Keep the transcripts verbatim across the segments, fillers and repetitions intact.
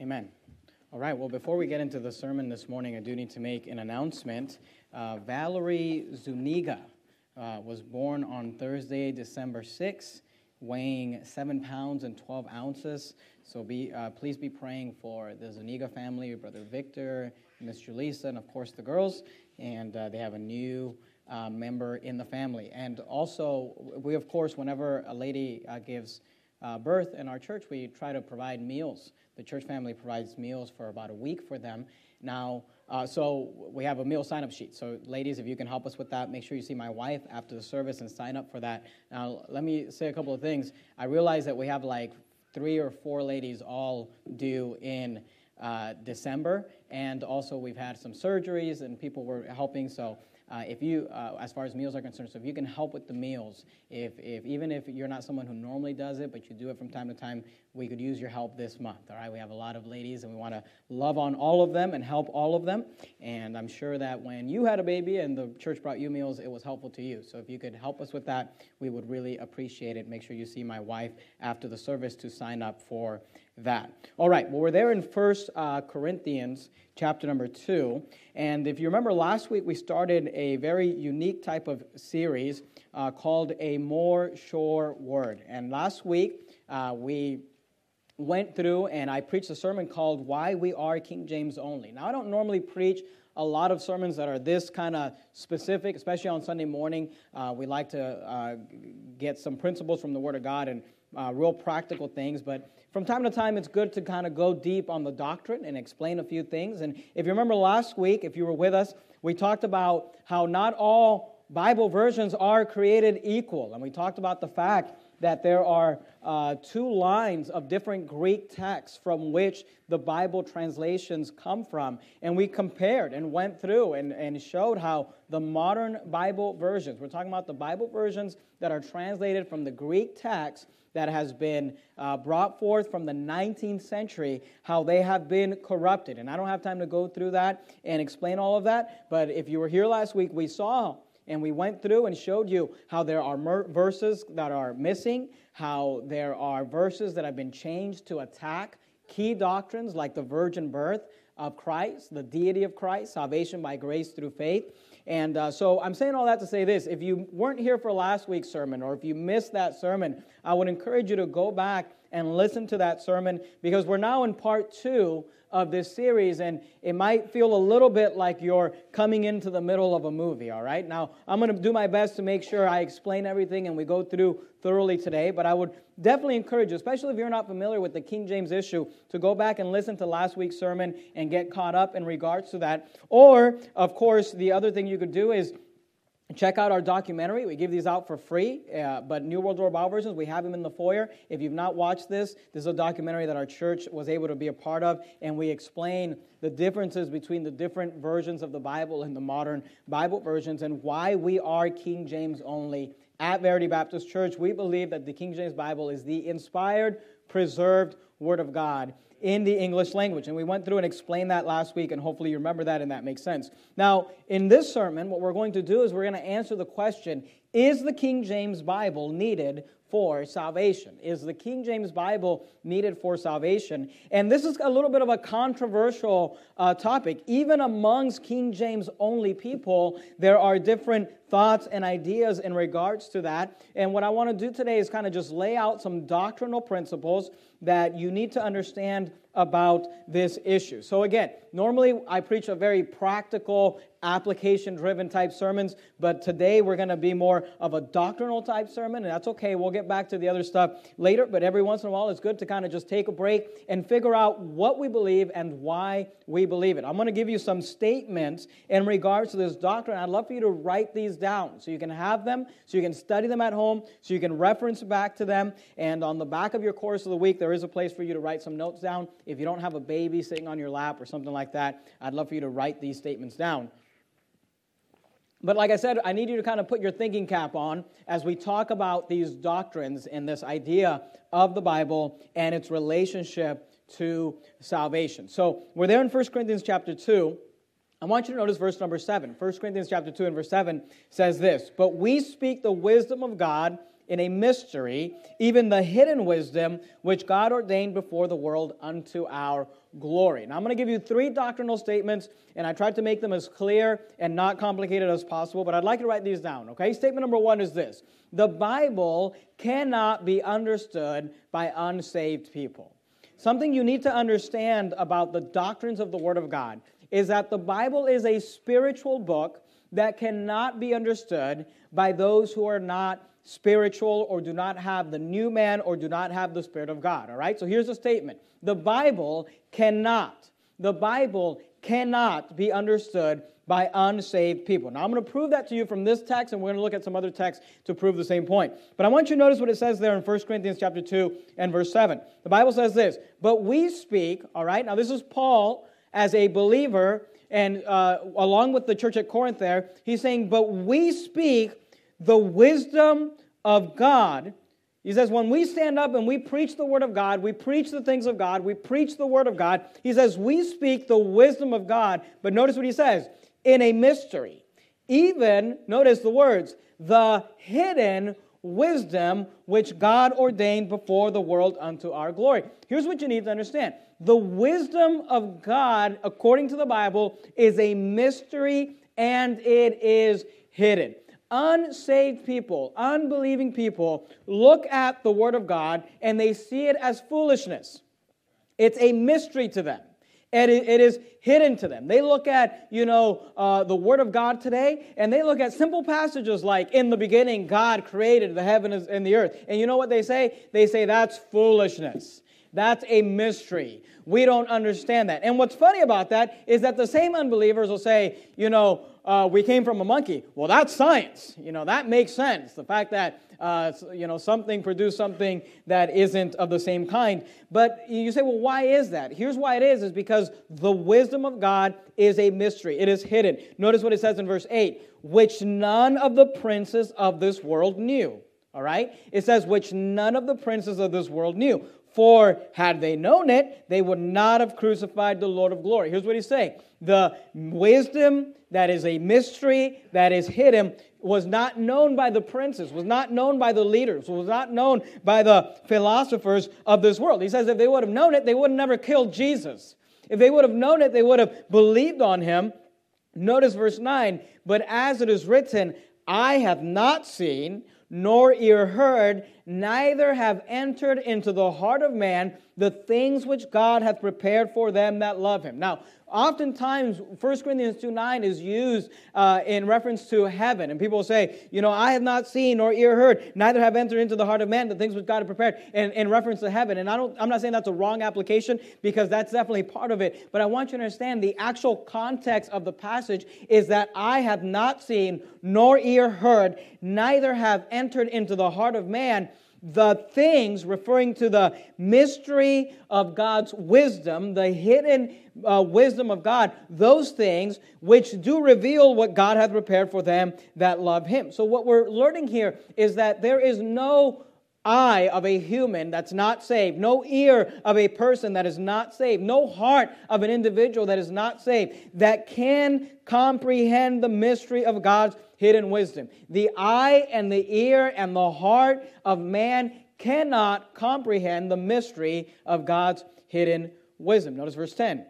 Amen. All right, well, before we get into the sermon this morning, I do need to make an announcement. Uh, Valerie Zuniga uh, was born on Thursday, December sixth, weighing seven pounds and twelve ounces. So be uh, please be praying for the Zuniga family, Brother Victor, Miss Julissa, and of course the girls. And uh, they have a new uh, member in the family. And also, we, of course, whenever a lady uh, gives uh, birth in our church, we try to provide meals. The church family provides meals for about a week for them. Now, uh, so we have a meal sign-up sheet. So, ladies, if you can help us with that, make sure you see my wife after the service and sign up for that. Now, let me say a couple of things. I realize that we have like three or four ladies all due in uh, December, and also we've had some surgeries and people were helping. So, uh, if you, uh, as far as meals are concerned, so if you can help with the meals, if, if even if you're not someone who normally does it, but you do it from time to time, we could use your help this month, all right? We have a lot of ladies, and we want to love on all of them and help all of them. And I'm sure that when you had a baby and the church brought you meals, it was helpful to you. So if you could help us with that, we would really appreciate it. Make sure you see my wife after the service to sign up for that. All right, well, we're there in First uh, Corinthians chapter number two. And if you remember, last week we started a very unique type of series uh, called A More Sure Word. And last week uh, we went through and I preached a sermon called Why We Are King James Only. Now, I don't normally preach a lot of sermons that are this kind of specific, especially on Sunday morning. Uh, we like to uh, get some principles from the Word of God and uh, real practical things, but from time to time, it's good to kind of go deep on the doctrine and explain a few things. And if you remember last week, if you were with us, we talked about how not all Bible versions are created equal. And we talked about the fact that there are uh, two lines of different Greek texts from which the Bible translations come from. And we compared and went through and, and showed how the modern Bible versions, we're talking about the Bible versions that are translated from the Greek text that has been uh, brought forth from the nineteenth century, how they have been corrupted. And I don't have time to go through that and explain all of that, but if you were here last week, we saw and we went through and showed you how there are mer- verses that are missing, how there are verses that have been changed to attack key doctrines like the virgin birth of Christ, the deity of Christ, salvation by grace through faith. And uh, so I'm saying all that to say this. If you weren't here for last week's sermon, or if you missed that sermon, I would encourage you to go back and listen to that sermon, because we're now in part two of this series, and it might feel a little bit like you're coming into the middle of a movie, all right? Now, I'm going to do my best to make sure I explain everything and we go through thoroughly today, but I would definitely encourage you, especially if you're not familiar with the King James issue, to go back and listen to last week's sermon and get caught up in regards to that. Or, of course, the other thing you could do is check out our documentary. We give these out for free, uh, but New World Order Bible Versions, we have them in the foyer. If you've not watched this, this is a documentary that our church was able to be a part of, and we explain the differences between the different versions of the Bible and the modern Bible versions and why we are King James only. At Verity Baptist Church, we believe that the King James Bible is the inspired, preserved Word of God in the English language. And we went through and explained that last week, and hopefully you remember that and that makes sense. Now, in this sermon, what we're going to do is we're going to answer the question, is the King James Bible needed for salvation? Is the King James Bible needed for salvation? And this is a little bit of a controversial uh, topic. Even amongst King James only people, there are different thoughts and ideas in regards to that. And what I want to do today is kind of just lay out some doctrinal principles that you need to understand about this issue. So again, normally I preach a very practical, application-driven type sermons, but today we're going to be more of a doctrinal type sermon, and that's okay. We'll get back to the other stuff later, but every once in a while it's good to kind of just take a break and figure out what we believe and why we believe it. I'm going to give you some statements in regards to this doctrine. I'd love for you to write these down so you can have them, so you can study them at home, so you can reference back to them, and on the back of your course of the week, there is a place for you to write some notes down. If you don't have a baby sitting on your lap or something like that, I'd love for you to write these statements down. But like I said, I need you to kind of put your thinking cap on as we talk about these doctrines and this idea of the Bible and its relationship to salvation. So we're there in First Corinthians chapter two. I want you to notice verse number seven. First Corinthians chapter two and verse seven says this, "But we speak the wisdom of God in a mystery, even the hidden wisdom which God ordained before the world unto our glory. Now I'm going to give you three doctrinal statements, and I tried to make them as clear and not complicated as possible, but I'd like you to write these down, okay? Statement number one is this: the Bible cannot be understood by unsaved people. Something you need to understand about the doctrines of the Word of God is that the Bible is a spiritual book that cannot be understood by those who are not spiritual or do not have the new man or do not have the Spirit of God, all right? So here's the statement. The Bible cannot, the Bible cannot be understood by unsaved people. Now, I'm going to prove that to you from this text, and we're going to look at some other texts to prove the same point. But I want you to notice what it says there in First Corinthians chapter two and verse seven. The Bible says this: but we speak, all right? Now, this is Paul as a believer, and uh, along with the church at Corinth there, he's saying, but we speak the wisdom of God. He says, when we stand up and we preach the Word of God, we preach the things of God, we preach the Word of God, he says, we speak the wisdom of God. But notice what he says: in a mystery. Even, notice the words, the hidden wisdom which God ordained before the world unto our glory. Here's what you need to understand. The wisdom of God, according to the Bible, is a mystery, and it is hidden. Unsaved people, unbelieving people, look at the Word of God and they see it as foolishness. It's a mystery to them. And it, it is hidden to them. They look at, you know, uh, the Word of God today, and they look at simple passages like, in the beginning, God created the heavens and the earth. And you know what they say? They say, that's foolishness. That's a mystery. We don't understand that. And what's funny about that is that the same unbelievers will say, you know, uh, we came from a monkey. Well, that's science. You know, that makes sense. The fact that, uh, you know, something produced something that isn't of the same kind. But you say, well, why is that? Here's why it is, is because the wisdom of God is a mystery. It is hidden. Notice what it says in verse eight, which none of the princes of this world knew. All right? It says, which none of the princes of this world knew. For had they known it, they would not have crucified the Lord of glory. Here's what he's saying. The wisdom that is a mystery, that is hidden, was not known by the princes, was not known by the leaders, was not known by the philosophers of this world. He says if they would have known it, they would have never killed Jesus. If they would have known it, they would have believed on him. Notice verse nine, but as it is written, I have not seen, nor ear heard, neither have entered into the heart of man the things which God hath prepared for them that love him. Now, oftentimes, First Corinthians two nine is used uh, in reference to heaven. And people say, you know, I have not seen nor ear heard, neither have entered into the heart of man the things which God hath prepared in, in reference to heaven. And I don't, I'm not saying that's a wrong application, because that's definitely part of it. But I want you to understand the actual context of the passage is that I have not seen nor ear heard, neither have entered into the heart of man the things, referring to the mystery of God's wisdom, the hidden uh, wisdom of God, those things which do reveal what God hath prepared for them that love him. So what we're learning here is that there is no eye of a human that's not saved, no ear of a person that is not saved, no heart of an individual that is not saved, that can comprehend the mystery of God's hidden wisdom. The eye and the ear and the heart of man cannot comprehend the mystery of God's hidden wisdom. Notice verse ten.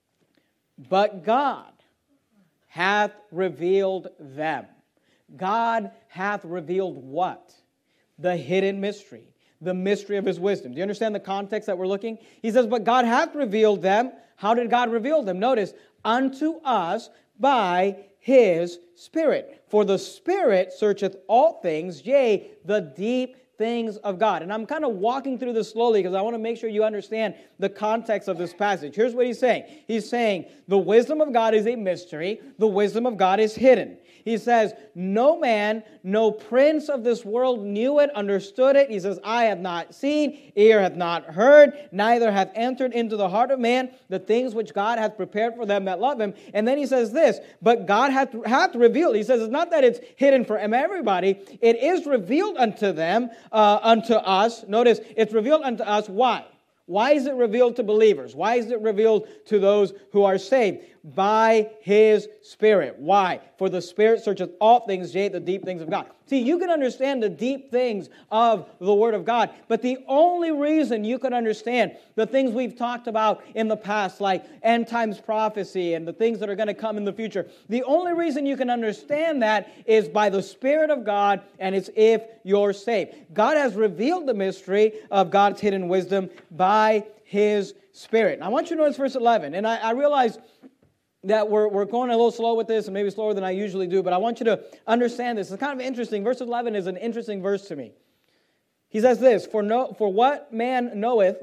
But God hath revealed them. God hath revealed what? The hidden mystery. The mystery of his wisdom. Do you understand the context that we're looking? He says, but God hath revealed them. How did God reveal them? Notice, unto us by his Spirit. For the Spirit searcheth all things, yea, the deep things of God. And I'm kind of walking through this slowly because I want to make sure you understand the context of this passage. Here's what he's saying. He's saying the wisdom of God is a mystery. The wisdom of God is hidden. He says, no man, no prince of this world knew it, understood it. He says, I have not seen, ear hath not heard, neither hath entered into the heart of man the things which God hath prepared for them that love him. And then he says this, but God hath, hath revealed. He says, it's not that it's hidden from everybody. It is revealed unto them, uh, unto us. Notice, it's revealed unto us. Why? Why is it revealed to believers? Why is it revealed to those who are saved? By his Spirit. Why? For the Spirit searcheth all things, yea, the deep things of God. See, you can understand the deep things of the Word of God, but the only reason you can understand the things we've talked about in the past, like end times prophecy and the things that are going to come in the future, the only reason you can understand that is by the Spirit of God, and it's if you're saved. God has revealed the mystery of God's hidden wisdom by His Spirit. Now, I want you to notice verse eleven, and I, I realize that we're, we're going a little slow with this, and maybe slower than I usually do, but I want you to understand this. It's kind of interesting. Verse eleven is an interesting verse to me. He says this, For no, for what man knoweth,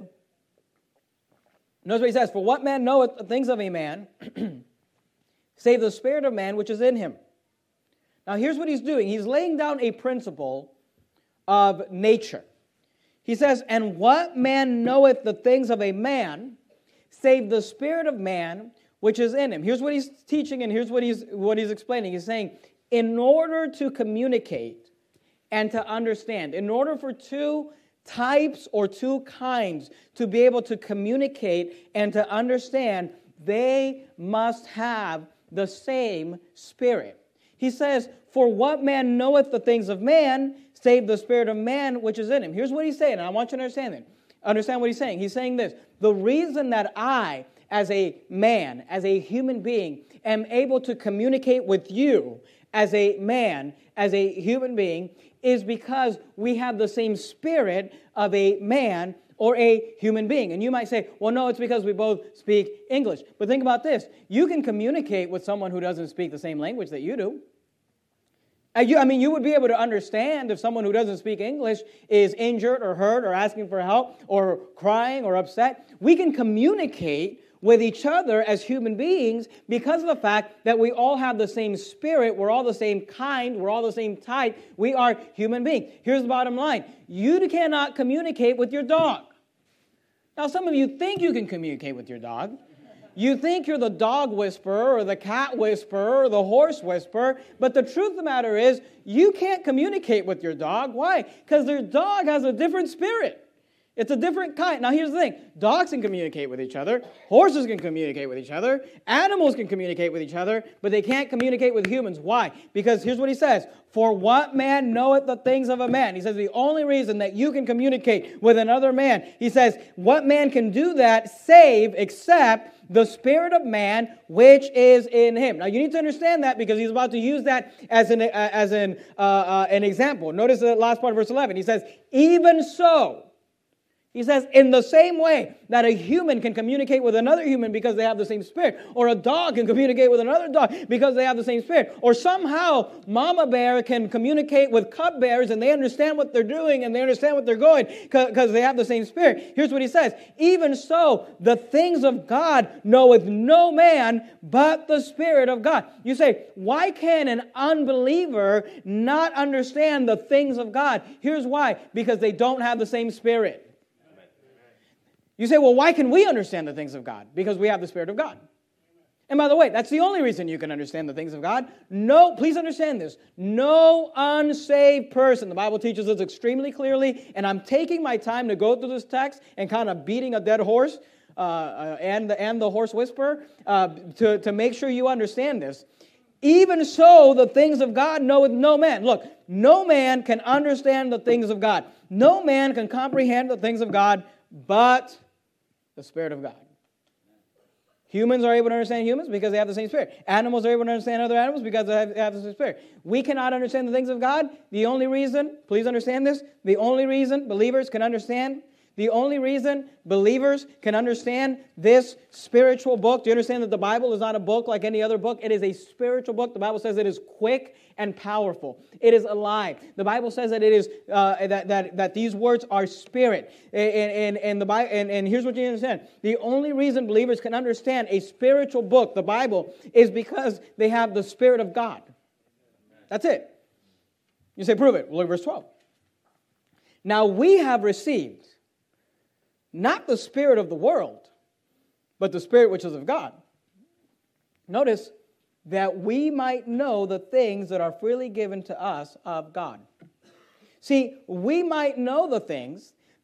notice what he says, For what man knoweth the things of a man, save the spirit of man which is in him. Now here's what he's doing. He's laying down a principle of nature. He says, And what man knoweth the things of a man, save the spirit of man which is in him. Here's what he's teaching, and here's what he's what he's explaining. He's saying, in order to communicate and to understand, in order for two types or two kinds to be able to communicate and to understand, they must have the same spirit. He says, For what man knoweth the things of man, save the spirit of man which is in him. Here's what he's saying, and I want you to understand it. Understand what he's saying. He's saying this, the reason that I, as a man, as a human being, am able to communicate with you as a man, as a human being, is because we have the same spirit of a man or a human being. And you might say, well, no, it's because we both speak English. But think about this. You can communicate with someone who doesn't speak the same language that you do. I mean, you would be able to understand if someone who doesn't speak English is injured or hurt or asking for help or crying or upset. We can communicate with each other as human beings because of the fact that we all have the same spirit, we're all the same kind, we're all the same type, we are human beings. Here's the bottom line. You cannot communicate with your dog. Now, some of you think you can communicate with your dog. You think you're the dog whisperer or the cat whisperer or the horse whisperer, but the truth of the matter is you can't communicate with your dog. Why? Because their dog has a different spirit. It's a different kind. Now, here's the thing. Dogs can communicate with each other. Horses can communicate with each other. Animals can communicate with each other, but they can't communicate with humans. Why? Because here's what he says. For what man knoweth the things of a man? He says the only reason that you can communicate with another man, he says, what man can do that save except the spirit of man which is in him. Now, you need to understand that because he's about to use that as an, uh, as an, uh, uh, an example. Notice the last part of verse eleven. He says, even so. He says, in the same way that a human can communicate with another human because they have the same spirit, or a dog can communicate with another dog because they have the same spirit, or somehow mama bear can communicate with cub bears and they understand what they're doing and they understand what they're going because they have the same spirit. Here's what he says, even so, the things of God knoweth no man but the Spirit of God. You say, why can an unbeliever not understand the things of God? Here's why, because they don't have the same spirit. You say, well, why can we understand the things of God? Because we have the Spirit of God. And by the way, that's the only reason you can understand the things of God. No, please understand this. No unsaved person, the Bible teaches us extremely clearly, and I'm taking my time to go through this text and kind of beating a dead horse uh, uh, and, the, and the horse whisperer uh, to, to make sure you understand this. Even so, the things of God knoweth no man. Look, no man can understand the things of God. No man can comprehend the things of God but the Spirit of God. Humans are able to understand humans because they have the same spirit. Animals are able to understand other animals because they have, they have the same spirit. We cannot understand the things of God. The only reason, please understand this, the only reason believers can understand, the only reason believers can understand this spiritual book. Do you understand that the Bible is not a book like any other book? It is a spiritual book. The Bible says it is quick and powerful. It is alive. The Bible says that it is uh, that, that that these words are spirit. And and, and the Bible and, and here's what you understand. The only reason believers can understand a spiritual book, the Bible, is because they have the Spirit of God. That's it. You say, prove it. Well, look at verse twelve. Now we have received not the spirit of the world, but the Spirit which is of God. Notice, that we might know the things that are freely given to us of God. See, we might know the things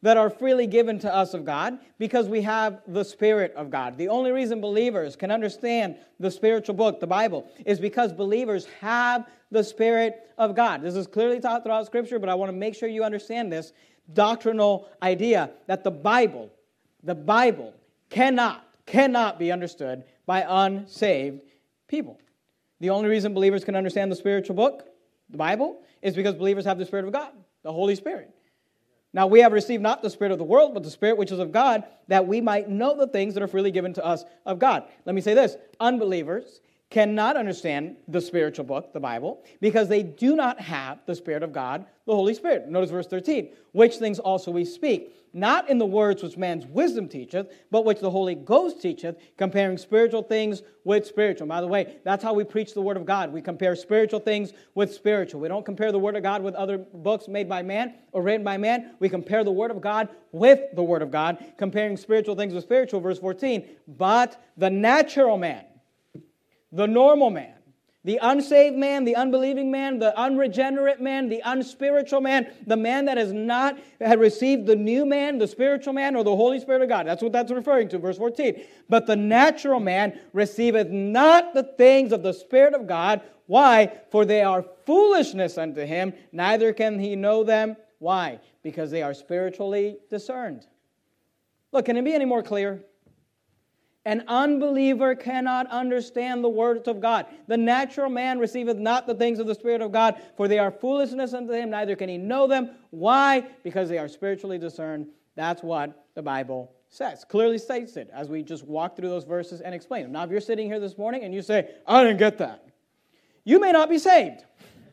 that are freely given to us of God because we have the Spirit of God. The only reason believers can understand the spiritual book, the Bible, is because believers have the Spirit of God. This is clearly taught throughout Scripture, but I want to make sure you understand this doctrinal idea that the Bible, the Bible cannot, cannot be understood by unsaved people. The only reason believers can understand the spiritual book, the Bible, is because believers have the Spirit of God, the Holy Spirit. Now, we have received not the spirit of the world, but the Spirit which is of God, that we might know the things that are freely given to us of God. Let me say this. Unbelievers cannot understand the spiritual book, the Bible, because they do not have the Spirit of God, the Holy Spirit. Notice verse thirteen. Which things also we speak, not in the words which man's wisdom teacheth, but which the Holy Ghost teacheth, comparing spiritual things with spiritual. By the way, that's how we preach the Word of God. We compare spiritual things with spiritual. We don't compare the Word of God with other books made by man or written by man. We compare the Word of God with the Word of God, comparing spiritual things with spiritual. Verse fourteen. But the natural man, the normal man, the unsaved man, the unbelieving man, the unregenerate man, the unspiritual man, the man that has not had received the new man, the spiritual man, or the Holy Spirit of God. That's what that's referring to, verse fourteen. But the natural man receiveth not the things of the Spirit of God. Why? For they are foolishness unto him, neither can he know them. Why? Because they are spiritually discerned. Look, can it be any more clear? An unbeliever cannot understand the words of God. The natural man receiveth not the things of the Spirit of God, for they are foolishness unto him, neither can he know them. Why? Because they are spiritually discerned. That's what the Bible says. Clearly states it, as we just walk through those verses and explain them. Now, if you're sitting here this morning and you say, I didn't get that, you may not be saved.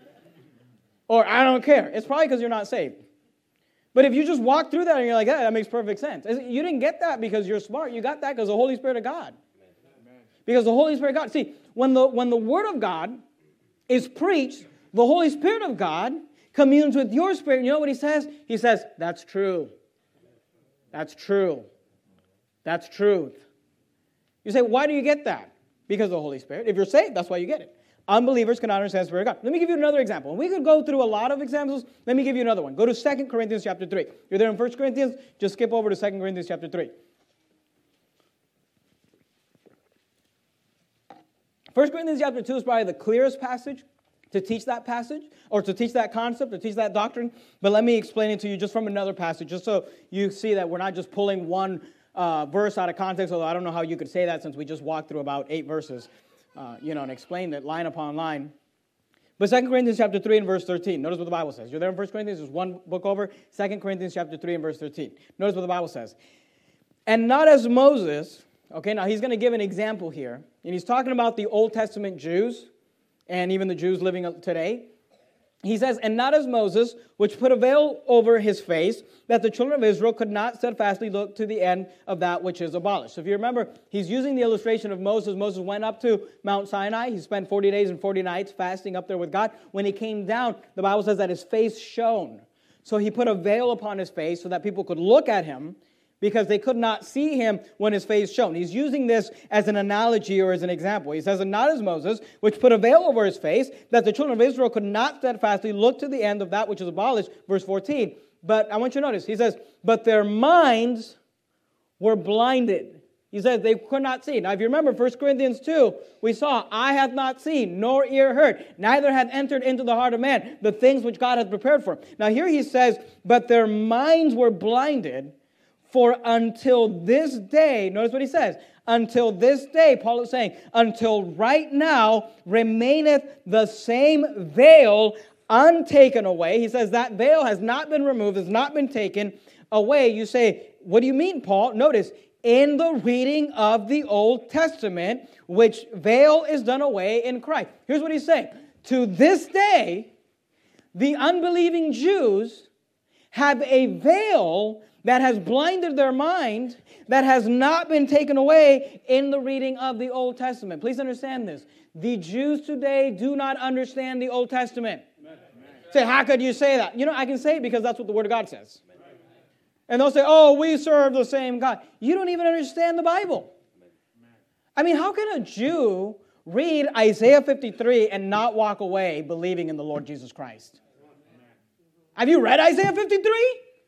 Or, I don't care. It's probably because you're not saved. But if you just walk through that and you're like, yeah, that makes perfect sense. You didn't get that because you're smart. You got that because the Holy Spirit of God. Amen. Because the Holy Spirit of God. See, when the, when the Word of God is preached, the Holy Spirit of God communes with your spirit. You know what He says? He says, that's true. That's true. That's truth. You say, why do you get that? Because of the Holy Spirit. If you're saved, that's why you get it. Unbelievers cannot understand the Spirit of God. Let me give you another example. We could go through a lot of examples. Let me give you another one. Go to Second Corinthians chapter three. You're there in First Corinthians, just skip over to Second Corinthians chapter three. First Corinthians chapter two is probably the clearest passage to teach that passage, or to teach that concept, to teach that doctrine. But let me explain it to you just from another passage, just so you see that we're not just pulling one uh, verse out of context, although I don't know how you could say that since we just walked through about eight verses. Uh, you know, and explained it line upon line. But Second Corinthians chapter three and verse thirteen. Notice what the Bible says. You're there in First Corinthians, there's one book over. Second Corinthians chapter three and verse thirteen. Notice what the Bible says. And not as Moses, okay, now he's going to give an example here. And he's talking about the Old Testament Jews, and even the Jews living today. He says, and not as Moses, which put a veil over his face, that the children of Israel could not steadfastly look to the end of that which is abolished. So if you remember, he's using the illustration of Moses. Moses went up to Mount Sinai. He spent forty days and forty nights fasting up there with God. When he came down, the Bible says that his face shone. So he put a veil upon his face so that people could look at him, because they could not see him when his face shone. He's using this as an analogy or as an example. He says, and not as Moses, which put a veil over his face, that the children of Israel could not steadfastly look to the end of that which is abolished. Verse fourteen. But I want you to notice, he says, but their minds were blinded. He says they could not see. Now, if you remember First Corinthians two, we saw, eye hath not seen, nor ear heard, neither hath entered into the heart of man the things which God hath prepared for him. Now, here he says, but their minds were blinded. For until this day, notice what he says, until this day, Paul is saying, until right now remaineth the same veil untaken away. He says that veil has not been removed, has not been taken away. You say, what do you mean, Paul? Notice, in the reading of the Old Testament, which veil is done away in Christ. Here's what he's saying. To this day, the unbelieving Jews have a veil that has blinded their mind, that has not been taken away in the reading of the Old Testament. Please understand this. The Jews today do not understand the Old Testament. Amen. Say, how could you say that? You know, I can say it because that's what the Word of God says. Amen. And they'll say, oh, we serve the same God. You don't even understand the Bible. Amen. I mean, how can a Jew read Isaiah fifty-three and not walk away believing in the Lord Jesus Christ? Amen. Have you read Isaiah fifty-three?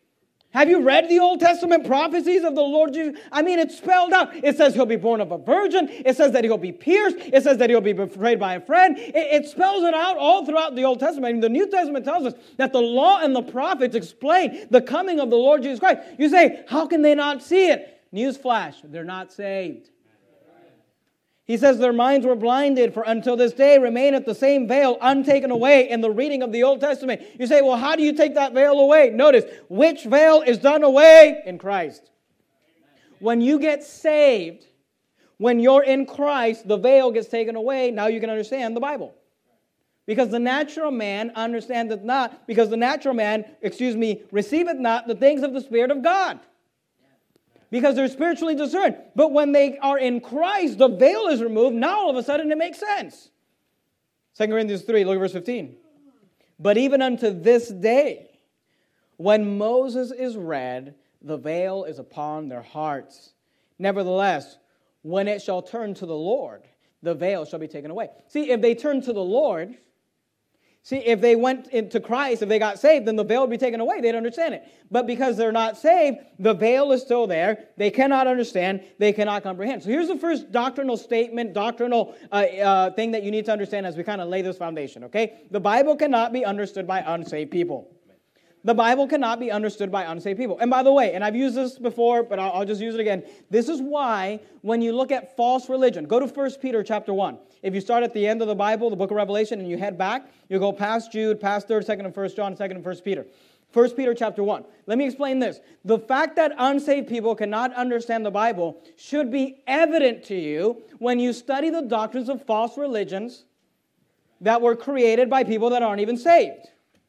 Have you read the Old Testament prophecies of the Lord Jesus? I mean, it's spelled out. It says he'll be born of a virgin. It says that he'll be pierced. It says that he'll be betrayed by a friend. It, it spells it out all throughout the Old Testament. I mean, the New Testament tells us that the law and the prophets explain the coming of the Lord Jesus Christ. You say, how can they not see it? Newsflash, they're not saved. He says their minds were blinded, for until this day remaineth the same veil untaken away in the reading of the Old Testament. You say, well, how do you take that veil away? Notice, which veil is done away? In Christ. When you get saved, when you're in Christ, the veil gets taken away. Now you can understand the Bible. Because the natural man understandeth not, because the natural man, excuse me, receiveth not the things of the Spirit of God. Because they're spiritually discerned. But when they are in Christ, the veil is removed. Now all of a sudden it makes sense. Second Corinthians three, look at verse fifteen. But even unto this day, when Moses is read, the veil is upon their hearts. Nevertheless, when it shall turn to the Lord, the veil shall be taken away. See, if they turn to the Lord, see, if they went into Christ, if they got saved, then the veil would be taken away. They'd understand it. But because they're not saved, the veil is still there. They cannot understand. They cannot comprehend. So here's the first doctrinal statement, doctrinal uh, uh, thing that you need to understand as we kind of lay this foundation, okay? The Bible cannot be understood by unsaved people. The Bible cannot be understood by unsaved people. And by the way, and I've used this before, but I'll, I'll just use it again. This is why when you look at false religion, go to First Peter chapter one. If you start at the end of the Bible, the book of Revelation, and you head back, you go past Jude, past third, second and first John, second and first Peter. First Peter chapter one. Let me explain this. The fact that unsaved people cannot understand the Bible should be evident to you when you study the doctrines of false religions that were created by people that aren't even saved.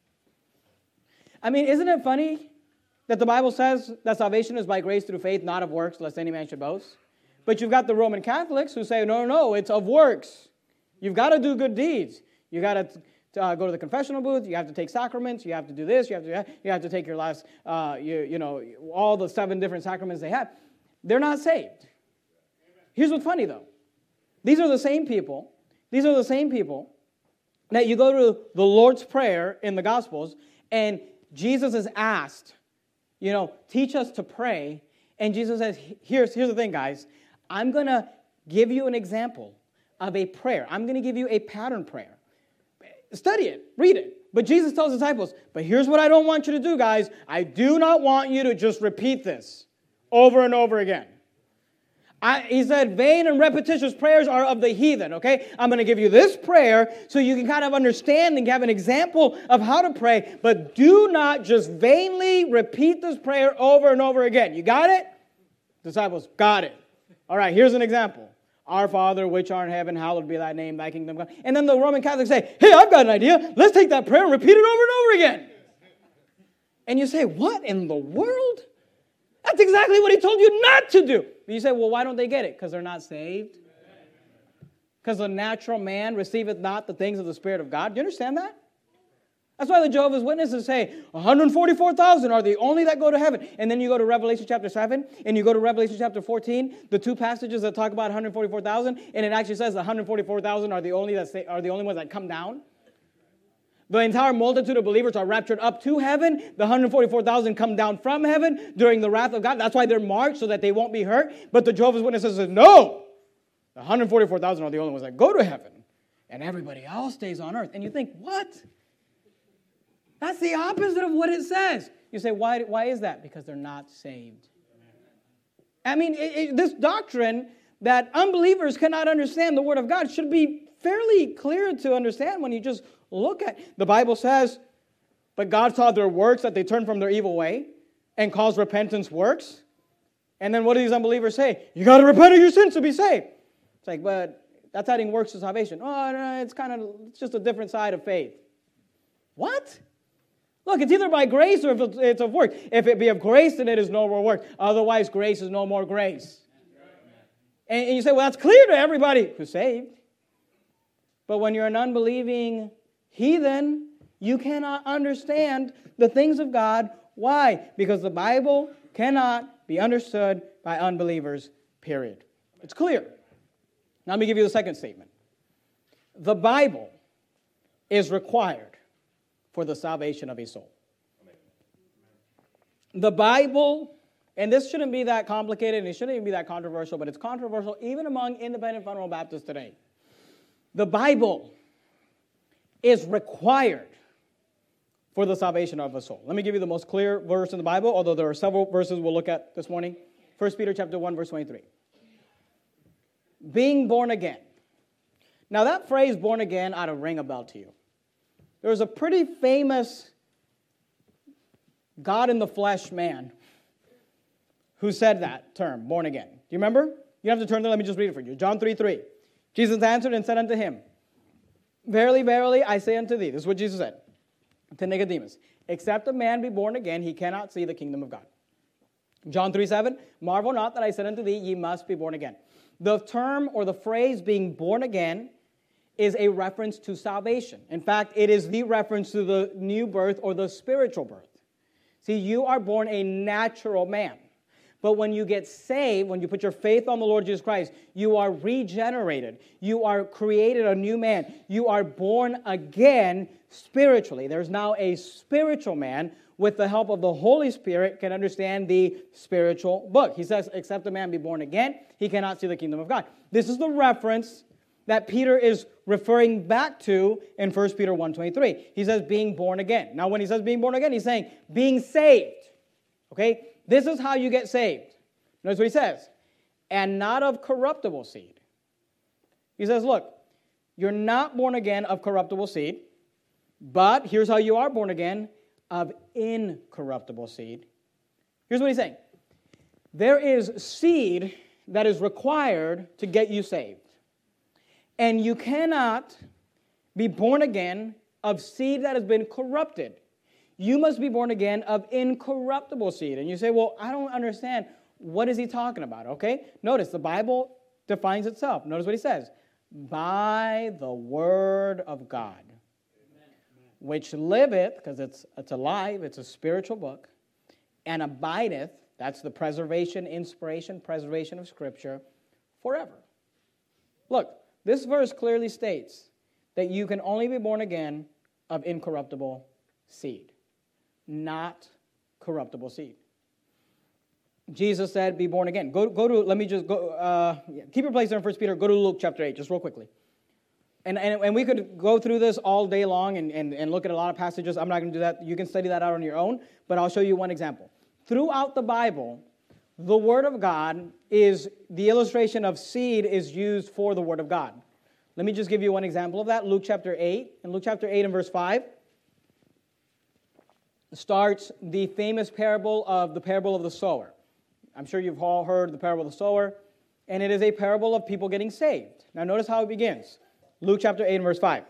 I mean, isn't it funny that the Bible says that salvation is by grace through faith, not of works, lest any man should boast? But you've got the Roman Catholics who say, no, no, no, it's of works. You've got to do good deeds. You've got to uh, go to the confessional booth. You have to take sacraments. You have to do this. You have to, you have to take your last, uh, you, you know, all the seven different sacraments they have. They're not saved. Here's what's funny, though. These are the same people. These are the same people that you go to the Lord's Prayer in the Gospels, and Jesus is asked, you know, teach us to pray. And Jesus says, here's, here's the thing, guys. I'm going to give you an example of a prayer. I'm going to give you a pattern prayer. Study it. Read it. But Jesus tells his disciples, but here's what I don't want you to do, guys. I do not want you to just repeat this over and over again. I, he said, vain and repetitious prayers are of the heathen, okay? I'm going to give you this prayer so you can kind of understand and have an example of how to pray, but do not just vainly repeat this prayer over and over again. You got it? Disciples, got it. All right, here's an example. Our Father, which art in heaven, hallowed be thy name, thy kingdom come. And then the Roman Catholics say, hey, I've got an idea. Let's take that prayer and repeat it over and over again. And you say, what in the world? That's exactly what he told you not to do. But you say, well, why don't they get it? Because they're not saved? Because the natural man receiveth not the things of the Spirit of God. Do you understand that? That's why the Jehovah's Witnesses say one hundred forty-four thousand are the only that go to heaven. And then you go to Revelation chapter seven, and you go to Revelation chapter fourteen, the two passages that talk about one hundred forty-four thousand, and it actually says one hundred forty-four thousand are the only that say, are the only ones that come down. The entire multitude of believers are raptured up to heaven. The one hundred forty-four thousand come down from heaven during the wrath of God. That's why they're marked, so that they won't be hurt. But the Jehovah's Witnesses says, no, the one hundred forty-four thousand are the only ones that go to heaven, and everybody else stays on earth. And you think, what? That's the opposite of what it says. You say, why, why is that? Because they're not saved. I mean, it, it, this doctrine that unbelievers cannot understand the Word of God should be fairly clear to understand when you just look at. The Bible says, but God saw their works, that they turned from their evil way and caused repentance works. And then what do these unbelievers say? You got to repent of your sins to be saved. It's like, but that's adding works to salvation. Oh, no, it's kind of, it's just a different side of faith. What? Look, it's either by grace or if it's of work. If it be of grace, then it is no more work. Otherwise, grace is no more grace. And, and you say, well, that's clear to everybody who's saved. But when you're an unbelieving heathen, you cannot understand the things of God. Why? Because the Bible cannot be understood by unbelievers, period. It's clear. Now let me give you the second statement. The Bible is required for the salvation of a soul. The Bible, and this shouldn't be that complicated, and it shouldn't even be that controversial, but it's controversial even among independent fundamental Baptists today. The Bible is required for the salvation of a soul. Let me give you the most clear verse in the Bible, although there are several verses we'll look at this morning. First Peter chapter one, verse twenty-three. Being born again. Now that phrase, born again, ought to ring a bell to you. There's a pretty famous God in the flesh man who said that term, born again. Do you remember? You don't have to turn there, let me just read it for you. John three three. Jesus answered and said unto him, Verily, verily, I say unto thee, this is what Jesus said to Nicodemus, except a man be born again, he cannot see the kingdom of God. John three seven, marvel not that I said unto thee, ye must be born again. The term or the phrase being born again is a reference to salvation. In fact, it is the reference to the new birth or the spiritual birth. See, you are born a natural man. But when you get saved, when you put your faith on the Lord Jesus Christ, you are regenerated. You are created a new man. You are born again spiritually. There's now a spiritual man with the help of the Holy Spirit can understand the spiritual book. He says, except a man be born again, he cannot see the kingdom of God. This is the reference that Peter is referring back to in First Peter one twenty-three. He says being born again. Now when he says being born again, he's saying being saved. Okay? This is how you get saved. Notice what he says. And not of corruptible seed. He says, look, you're not born again of corruptible seed, but here's how you are born again, of incorruptible seed. Here's what he's saying. There is seed that is required to get you saved. And you cannot be born again of seed that has been corrupted. You must be born again of incorruptible seed. And you say, well, I don't understand. What is he talking about? Okay? Notice the Bible defines itself. Notice what he says. By the word of God, Amen. Which liveth, because it's, it's alive, it's a spiritual book, and abideth, that's the preservation, inspiration, preservation of Scripture, forever. Look, this verse clearly states that you can only be born again of incorruptible seed, not corruptible seed. Jesus said, be born again. Go, go to, let me just go, uh, yeah, keep your place there in First Peter. Go to Luke chapter eight, just real quickly. And, and, and we could go through this all day long and, and, and look at a lot of passages. I'm not going to do that. You can study that out on your own, but I'll show you one example. Throughout the Bible, the Word of God is, the illustration of seed is used for the Word of God. Let me just give you one example of that. Luke chapter eight. In Luke chapter eight and verse five, starts the famous parable of the parable of the sower. I'm sure you've all heard the parable of the sower, and it is a parable of people getting saved. Now notice how it begins. Luke chapter eight and verse five.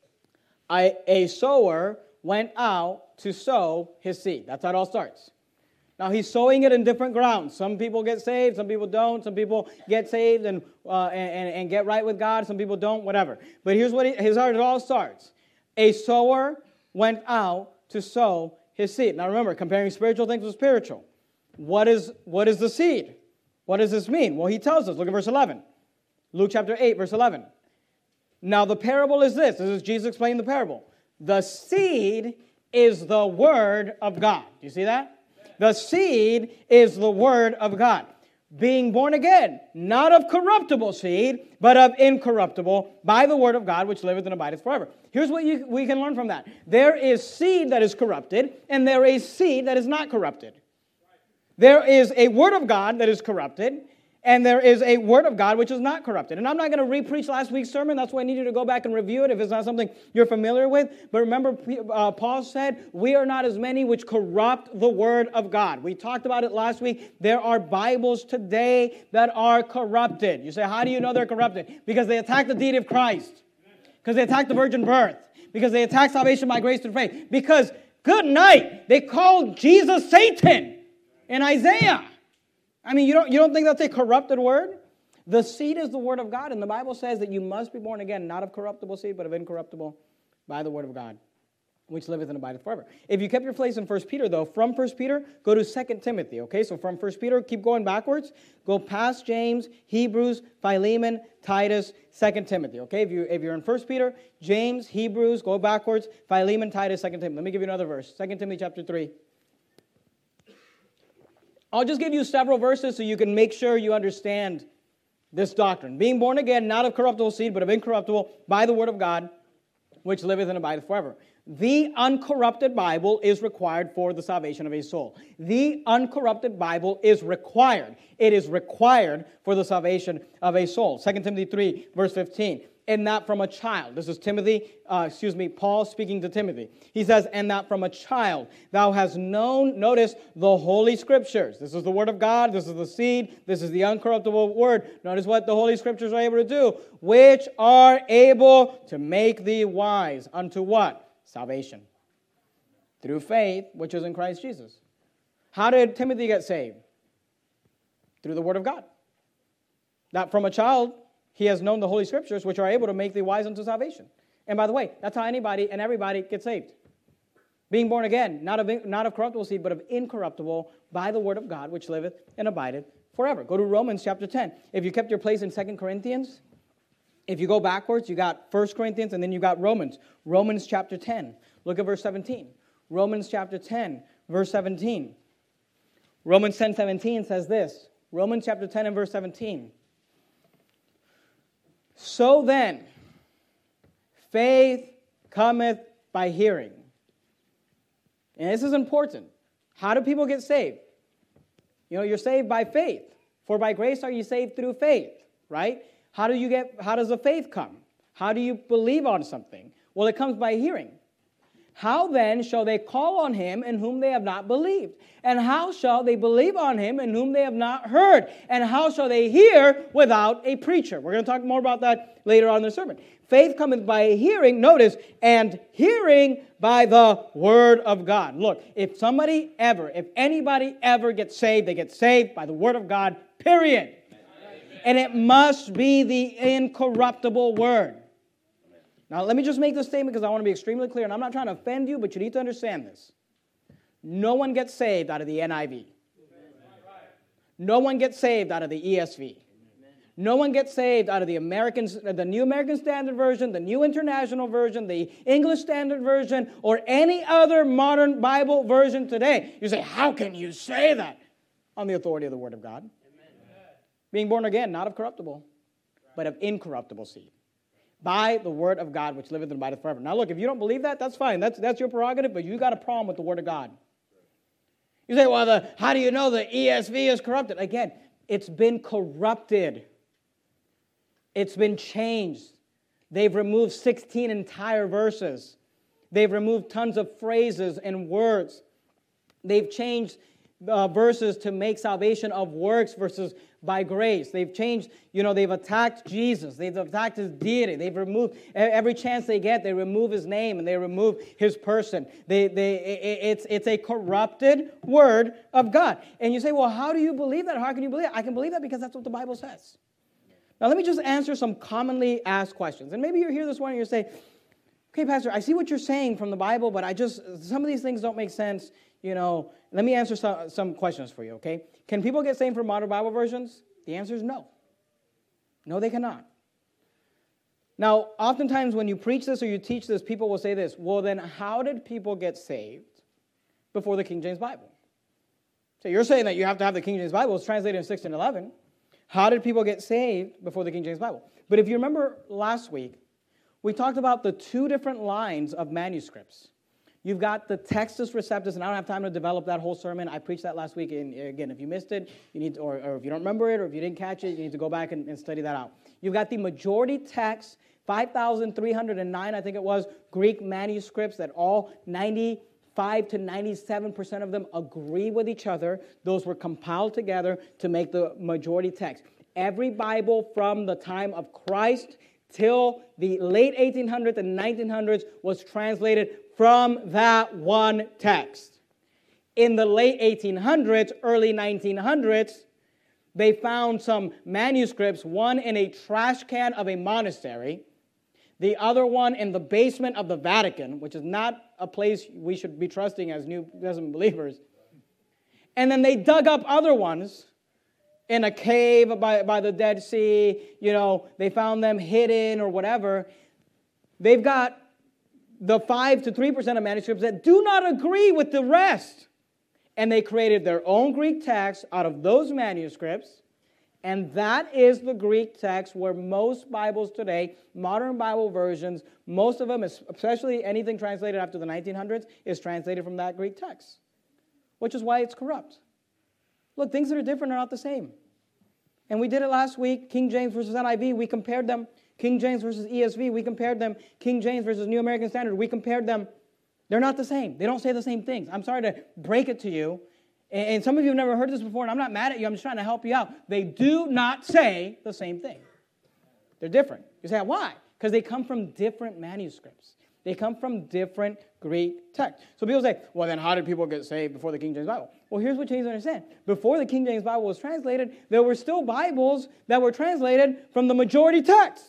I, a sower went out to sow his seed. That's how it all starts. Now he's sowing it in different grounds. Some people get saved, some people don't. Some people get saved and uh, and, and get right with God. Some people don't, whatever. But here's what he, here's how it all starts. A sower went out to sow his seed. Now remember, comparing spiritual things with spiritual. What is, what is the seed? What does this mean? Well, he tells us. Look at verse eleven. Luke chapter eight, verse eleven. Now the parable is this. This is Jesus explaining the parable. The seed is the word of God. Do you see that? The seed is the word of God. Being born again, not of corruptible seed, but of incorruptible, by the word of God, which liveth and abideth forever. Here's what you, we can learn from that. There is seed that is corrupted, and there is seed that is not corrupted. There is a word of God that is corrupted, and there is a word of God which is not corrupted. And I'm not going to re-preach last week's sermon. That's why I need you to go back and review it if it's not something you're familiar with. But remember, uh, Paul said, we are not as many which corrupt the word of God. We talked about it last week. There are Bibles today that are corrupted. You say, how do you know they're corrupted? Because they attack the deity of Christ. Because they attack the virgin birth. Because they attack salvation by grace through faith. Because, good night, they called Jesus Satan in Isaiah. I mean, you don't, you don't think that's a corrupted word? The seed is the word of God, and the Bible says that you must be born again, not of corruptible seed, but of incorruptible, by the word of God, which liveth and abideth forever. If you kept your place in First Peter, though, from First Peter, go to Second Timothy, okay? So from First Peter, keep going backwards. Go past James, Hebrews, Philemon, Titus, Second Timothy, okay? If, you, if you're in First Peter, James, Hebrews, go backwards, Philemon, Titus, Second Timothy. Let me give you another verse. Second Timothy chapter three. I'll just give you several verses so you can make sure you understand this doctrine. Being born again, not of corruptible seed, but of incorruptible, by the word of God, which liveth and abideth forever. The uncorrupted Bible is required for the salvation of a soul. The uncorrupted Bible is required. It is required for the salvation of a soul. Second Timothy three, verse fifteen. And not from a child. This is Timothy, uh, excuse me, Paul speaking to Timothy. He says, and not from a child. Thou hast known, notice, the Holy Scriptures. This is the Word of God. This is the seed. This is the uncorruptible Word. Notice what the Holy Scriptures are able to do. Which are able to make thee wise unto what? Salvation. Through faith, which is in Christ Jesus. How did Timothy get saved? Through the Word of God. Not from a child. He has known the Holy Scriptures, which are able to make thee wise unto salvation. And by the way, that's how anybody and everybody gets saved. Being born again, not of, not of corruptible seed, but of incorruptible, by the word of God, which liveth and abideth forever. Go to Romans chapter ten. If you kept your place in Second Corinthians, if you go backwards, you got First Corinthians, and then you got Romans. Romans chapter ten. Look at verse seventeen. Romans chapter ten, verse seventeen. Romans ten, seventeen says this. Romans chapter ten and verse seventeen. So then, faith cometh by hearing. And this is important. How do people get saved? You know, you're saved by faith. For by grace are you saved through faith, right? How do you get, how does the faith come? How do you believe on something? Well, it comes by hearing. How then shall they call on him in whom they have not believed? And how shall they believe on him in whom they have not heard? And how shall they hear without a preacher? We're going to talk more about that later on in the sermon. Faith cometh by hearing, notice, and hearing by the word of God. Look, if somebody ever, if anybody ever gets saved, they get saved by the word of God, period. Amen. And it must be the incorruptible word. Now, let me just make this statement because I want to be extremely clear, and I'm not trying to offend you, but you need to understand this. No one gets saved out of the N I V. No one gets saved out of the E S V. No one gets saved out of the American, the New American Standard Version, the New International Version, the English Standard Version, or any other modern Bible version today. You say, how can you say that? On the authority of the Word of God. Amen. Being born again, not of corruptible, but of incorruptible seed. By the word of God, which liveth and abideth forever. Now look, if you don't believe that, that's fine. That's, that's your prerogative, but you got a problem with the word of God. You say, well, the, how do you know the E S V is corrupted? Again, it's been corrupted. It's been changed. They've removed sixteen entire verses. They've removed tons of phrases and words. They've changed uh, verses to make salvation of works versus by grace. They've changed, you know, they've attacked Jesus. They've attacked his deity. They've removed, every chance they get, they remove his name and they remove his person. They, they, it's, it's a corrupted word of God. And you say, well, how do you believe that? How can you believe it? I can believe that because that's what the Bible says. Now, let me just answer some commonly asked questions. And maybe you're here this morning and you say, okay, Pastor, I see what you're saying from the Bible, but I just, some of these things don't make sense. You know, let me answer some, some questions for you, okay? Can people get saved from modern Bible versions? The answer is no. No, they cannot. Now, oftentimes when you preach this or you teach this, people will say this, well, then how did people get saved before the King James Bible? So you're saying that you have to have the King James Bible. It's translated in sixteen eleven. How did people get saved before the King James Bible? But if you remember last week, we talked about the two different lines of manuscripts. You've got the Textus Receptus, and I don't have time to develop that whole sermon. I preached that last week, and again, if you missed it, you need to, or, or if you don't remember it, or if you didn't catch it, you need to go back and, and study that out. You've got the majority text, five thousand three hundred nine, I think it was, Greek manuscripts that all ninety-five to ninety-seven percent of them agree with each other. Those were compiled together to make the majority text. Every Bible from the time of Christ till the late eighteen hundreds and nineteen hundreds was translated from that one text. In the late eighteen hundreds, early nineteen hundreds, they found some manuscripts, one in a trash can of a monastery, the other one in the basement of the Vatican, which is not a place we should be trusting as New Testament believers. And then they dug up other ones in a cave by, by the Dead Sea. You know, they found them hidden or whatever. They've got the five to three percent of manuscripts that do not agree with the rest. and they created their own Greek text out of those manuscripts, and that is the Greek text where most Bibles today, modern Bible versions, most of them, especially anything translated after the nineteen hundreds, is translated from that Greek text, which is why it's corrupt. Look, things that are different are not the same. And we did it last week, King James versus N I V, we compared them. King James versus E S V, we compared them. King James versus New American Standard, we compared them. They're not the same. They don't say the same things. I'm sorry to break it to you. And some of you have never heard this before, and I'm not mad at you. I'm just trying to help you out. They do not say the same thing. They're different. You say, why? Because they come from different manuscripts. They come from different Greek texts. So people say, well, then how did people get saved before the King James Bible? Well, here's what you need to understand. Before the King James Bible was translated, there were still Bibles that were translated from the majority text.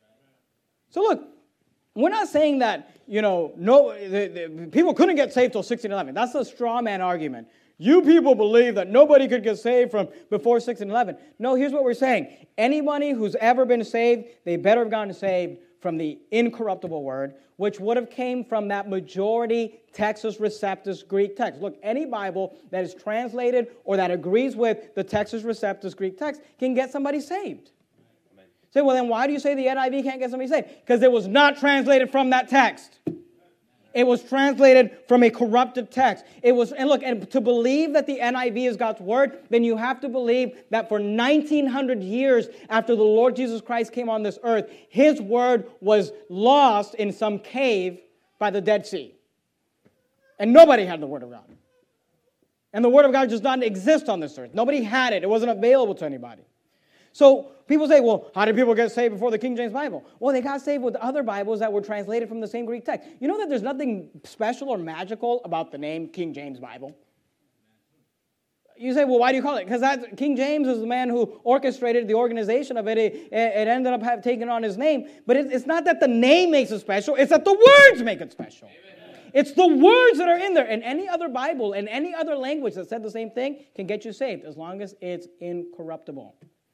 So look, we're not saying that, you know, no, the, the, people couldn't get saved till sixteen eleven. That's a straw man argument. You people believe that nobody could get saved from before sixteen eleven. No, here's what we're saying. Anybody who's ever been saved, they better have gotten saved from the incorruptible word, which would have came from that majority Textus Receptus Greek text. Look, any Bible that is translated or that agrees with the Textus Receptus Greek text can get somebody saved. Say, well, then why do you say the N I V can't get somebody saved? Because it was not translated from that text. It was translated from a corrupted text. It was, and look, and to believe that the N I V is God's word, then you have to believe that for nineteen hundred years after the Lord Jesus Christ came on this earth, his word was lost in some cave by the Dead Sea. And nobody had the word of God. And the word of God just doesn't exist on this earth. Nobody had it. It wasn't available to anybody. So people say, well, how did people get saved before the King James Bible? Well, they got saved with other Bibles that were translated from the same Greek text. You know that there's nothing special or magical about the name King James Bible? You say, well, why do you call it? Because that King James is the man who orchestrated the organization of it. It, it ended up have taken on his name. But it, it's not that the name makes it special. It's that the words make it special. Amen. It's the words that are in there. And any other Bible and any other language that said the same thing can get you saved as long as it's incorruptible.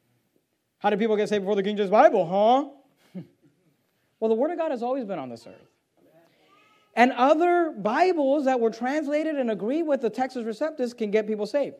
How did people get saved before the King James Bible, huh? Well, the Word of God has always been on this earth. And other Bibles that were translated and agree with the Textus Receptus can get people saved.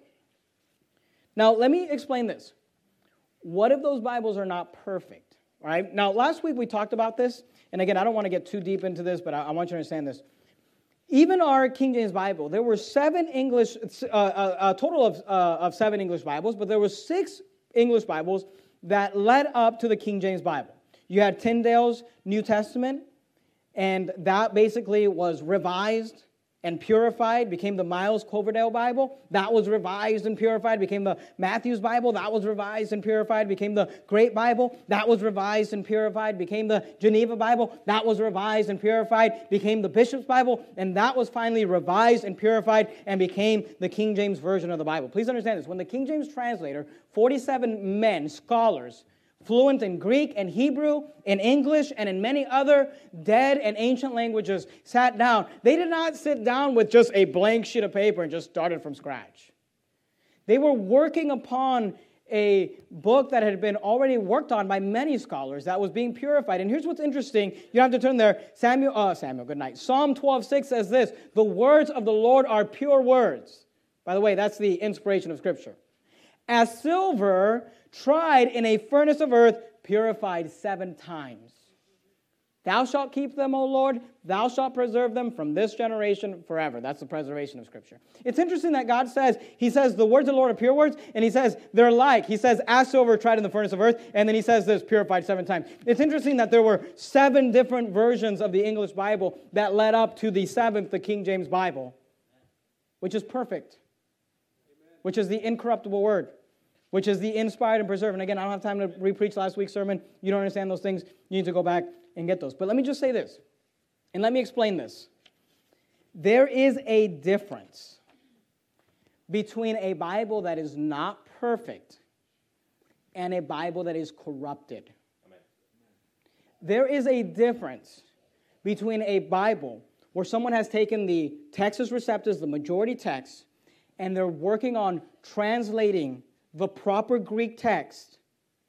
Now, let me explain this. What if those Bibles are not perfect? All right? Now, last week we talked about this. And again, I don't want to get too deep into this, but I, I want you to understand this. Even our King James Bible, there were seven English, uh, a, a total of, uh, of seven English Bibles, but there were six English Bibles that led up to the King James Bible. You had Tyndale's New Testament, and that basically was revised and purified, became the Miles Coverdale Bible. That was revised and purified, became the Matthew's Bible. That was revised and purified, became the Great Bible. That was revised and purified, became the Geneva Bible. That was revised and purified, became the Bishop's Bible. And that was finally revised and purified and became the King James Version of the Bible. Please understand this. When the King James translator, forty-seven men, scholars, fluent in Greek and Hebrew, in English, and in many other dead and ancient languages, sat down. They did not sit down with just a blank sheet of paper and just started from scratch. They were working upon a book that had been already worked on by many scholars that was being purified. And here's what's interesting. You don't have to turn there. Samuel, uh, Samuel, good night. Psalm twelve six says this, the words of the Lord are pure words. By the way, that's the inspiration of Scripture. As silver tried in a furnace of earth, purified seven times. Thou shalt keep them, O Lord. Thou shalt preserve them from this generation forever. That's the preservation of Scripture. It's interesting that God says, He says, the words of the Lord are pure words, and He says, they're like. He says, as silver tried in the furnace of earth, and then He says this, purified seven times. It's interesting that there were seven different versions of the English Bible that led up to the seventh, the King James Bible, which is perfect, which is the incorruptible word, which is the inspired and preserved. And again, I don't have time to re-preach last week's sermon. You don't understand those things. You need to go back and get those. But let me just say this, and let me explain this. There is a difference between a Bible that is not perfect and a Bible that is corrupted. Amen. There is a difference between a Bible where someone has taken the Textus Receptus, the majority text, and they're working on translating the proper Greek text,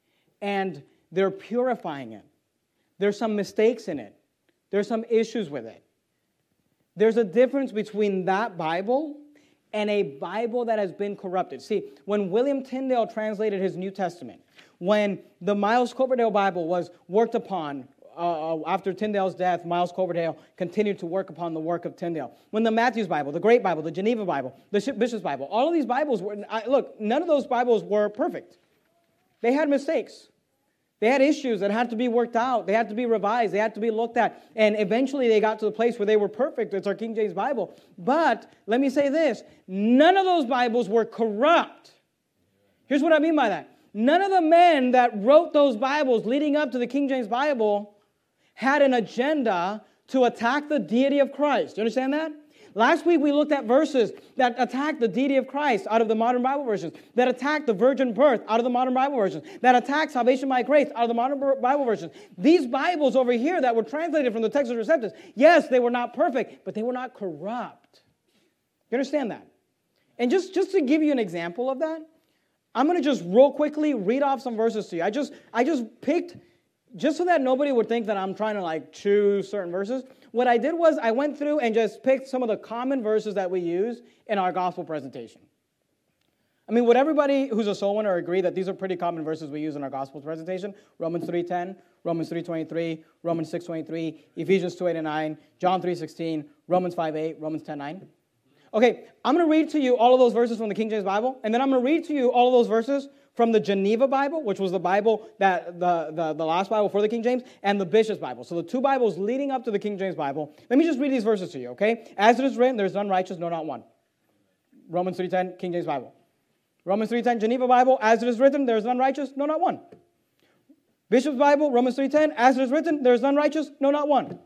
and they're purifying it. There's some mistakes in it. There's some issues with it. There's a difference between that Bible and a Bible that has been corrupted. See, when William Tyndale translated his New Testament, when the Miles Coverdale Bible was worked upon uh, after Tyndale's death, Miles Coverdale continued to work upon the work of Tyndale. When the Matthews Bible, the Great Bible, the Geneva Bible, the Bishop's Bible, all of these Bibles were, I, look, none of those Bibles were perfect. They had mistakes. They had issues that had to be worked out. They had to be revised. They had to be looked at. And eventually they got to the place where they were perfect. It's our King James Bible. But let me say this. None of those Bibles were corrupt. Here's what I mean by that. None of the men that wrote those Bibles leading up to the King James Bible had an agenda to attack the deity of Christ. Do you understand that? Last week we looked at verses that attack the deity of Christ out of the modern Bible versions, that attack the virgin birth out of the modern Bible versions, that attack salvation by grace out of the modern Bible versions. These Bibles over here that were translated from the Textus Receptus, yes, they were not perfect, but they were not corrupt. You understand that? And just, just to give you an example of that, I'm going to just real quickly read off some verses to you. I just, I just picked, just so that nobody would think that I'm trying to like choose certain verses. What I did was I went through and just picked some of the common verses that we use in our gospel presentation. I mean, would everybody who's a soul winner agree that these are pretty common verses we use in our gospel presentation? Romans three ten, Romans three twenty-three, Romans six twenty-three, Ephesians two eight and nine, John three sixteen, Romans five eight, Romans ten nine. Okay, I'm going to read to you all of those verses from the King James Bible, and then I'm going to read to you all of those verses from the Geneva Bible, which was the Bible, that the, the, the last Bible for the King James, and the Bishop's Bible. So the two Bibles leading up to the King James Bible. Let me just read these verses to you, okay? As it is written, there's none righteous, no, not one. Romans three ten, King James Bible. Romans three ten, Geneva Bible. As it is written, there's none righteous, no, not one. Bishop's Bible, Romans three ten. As it is written, there's none righteous, no, not one.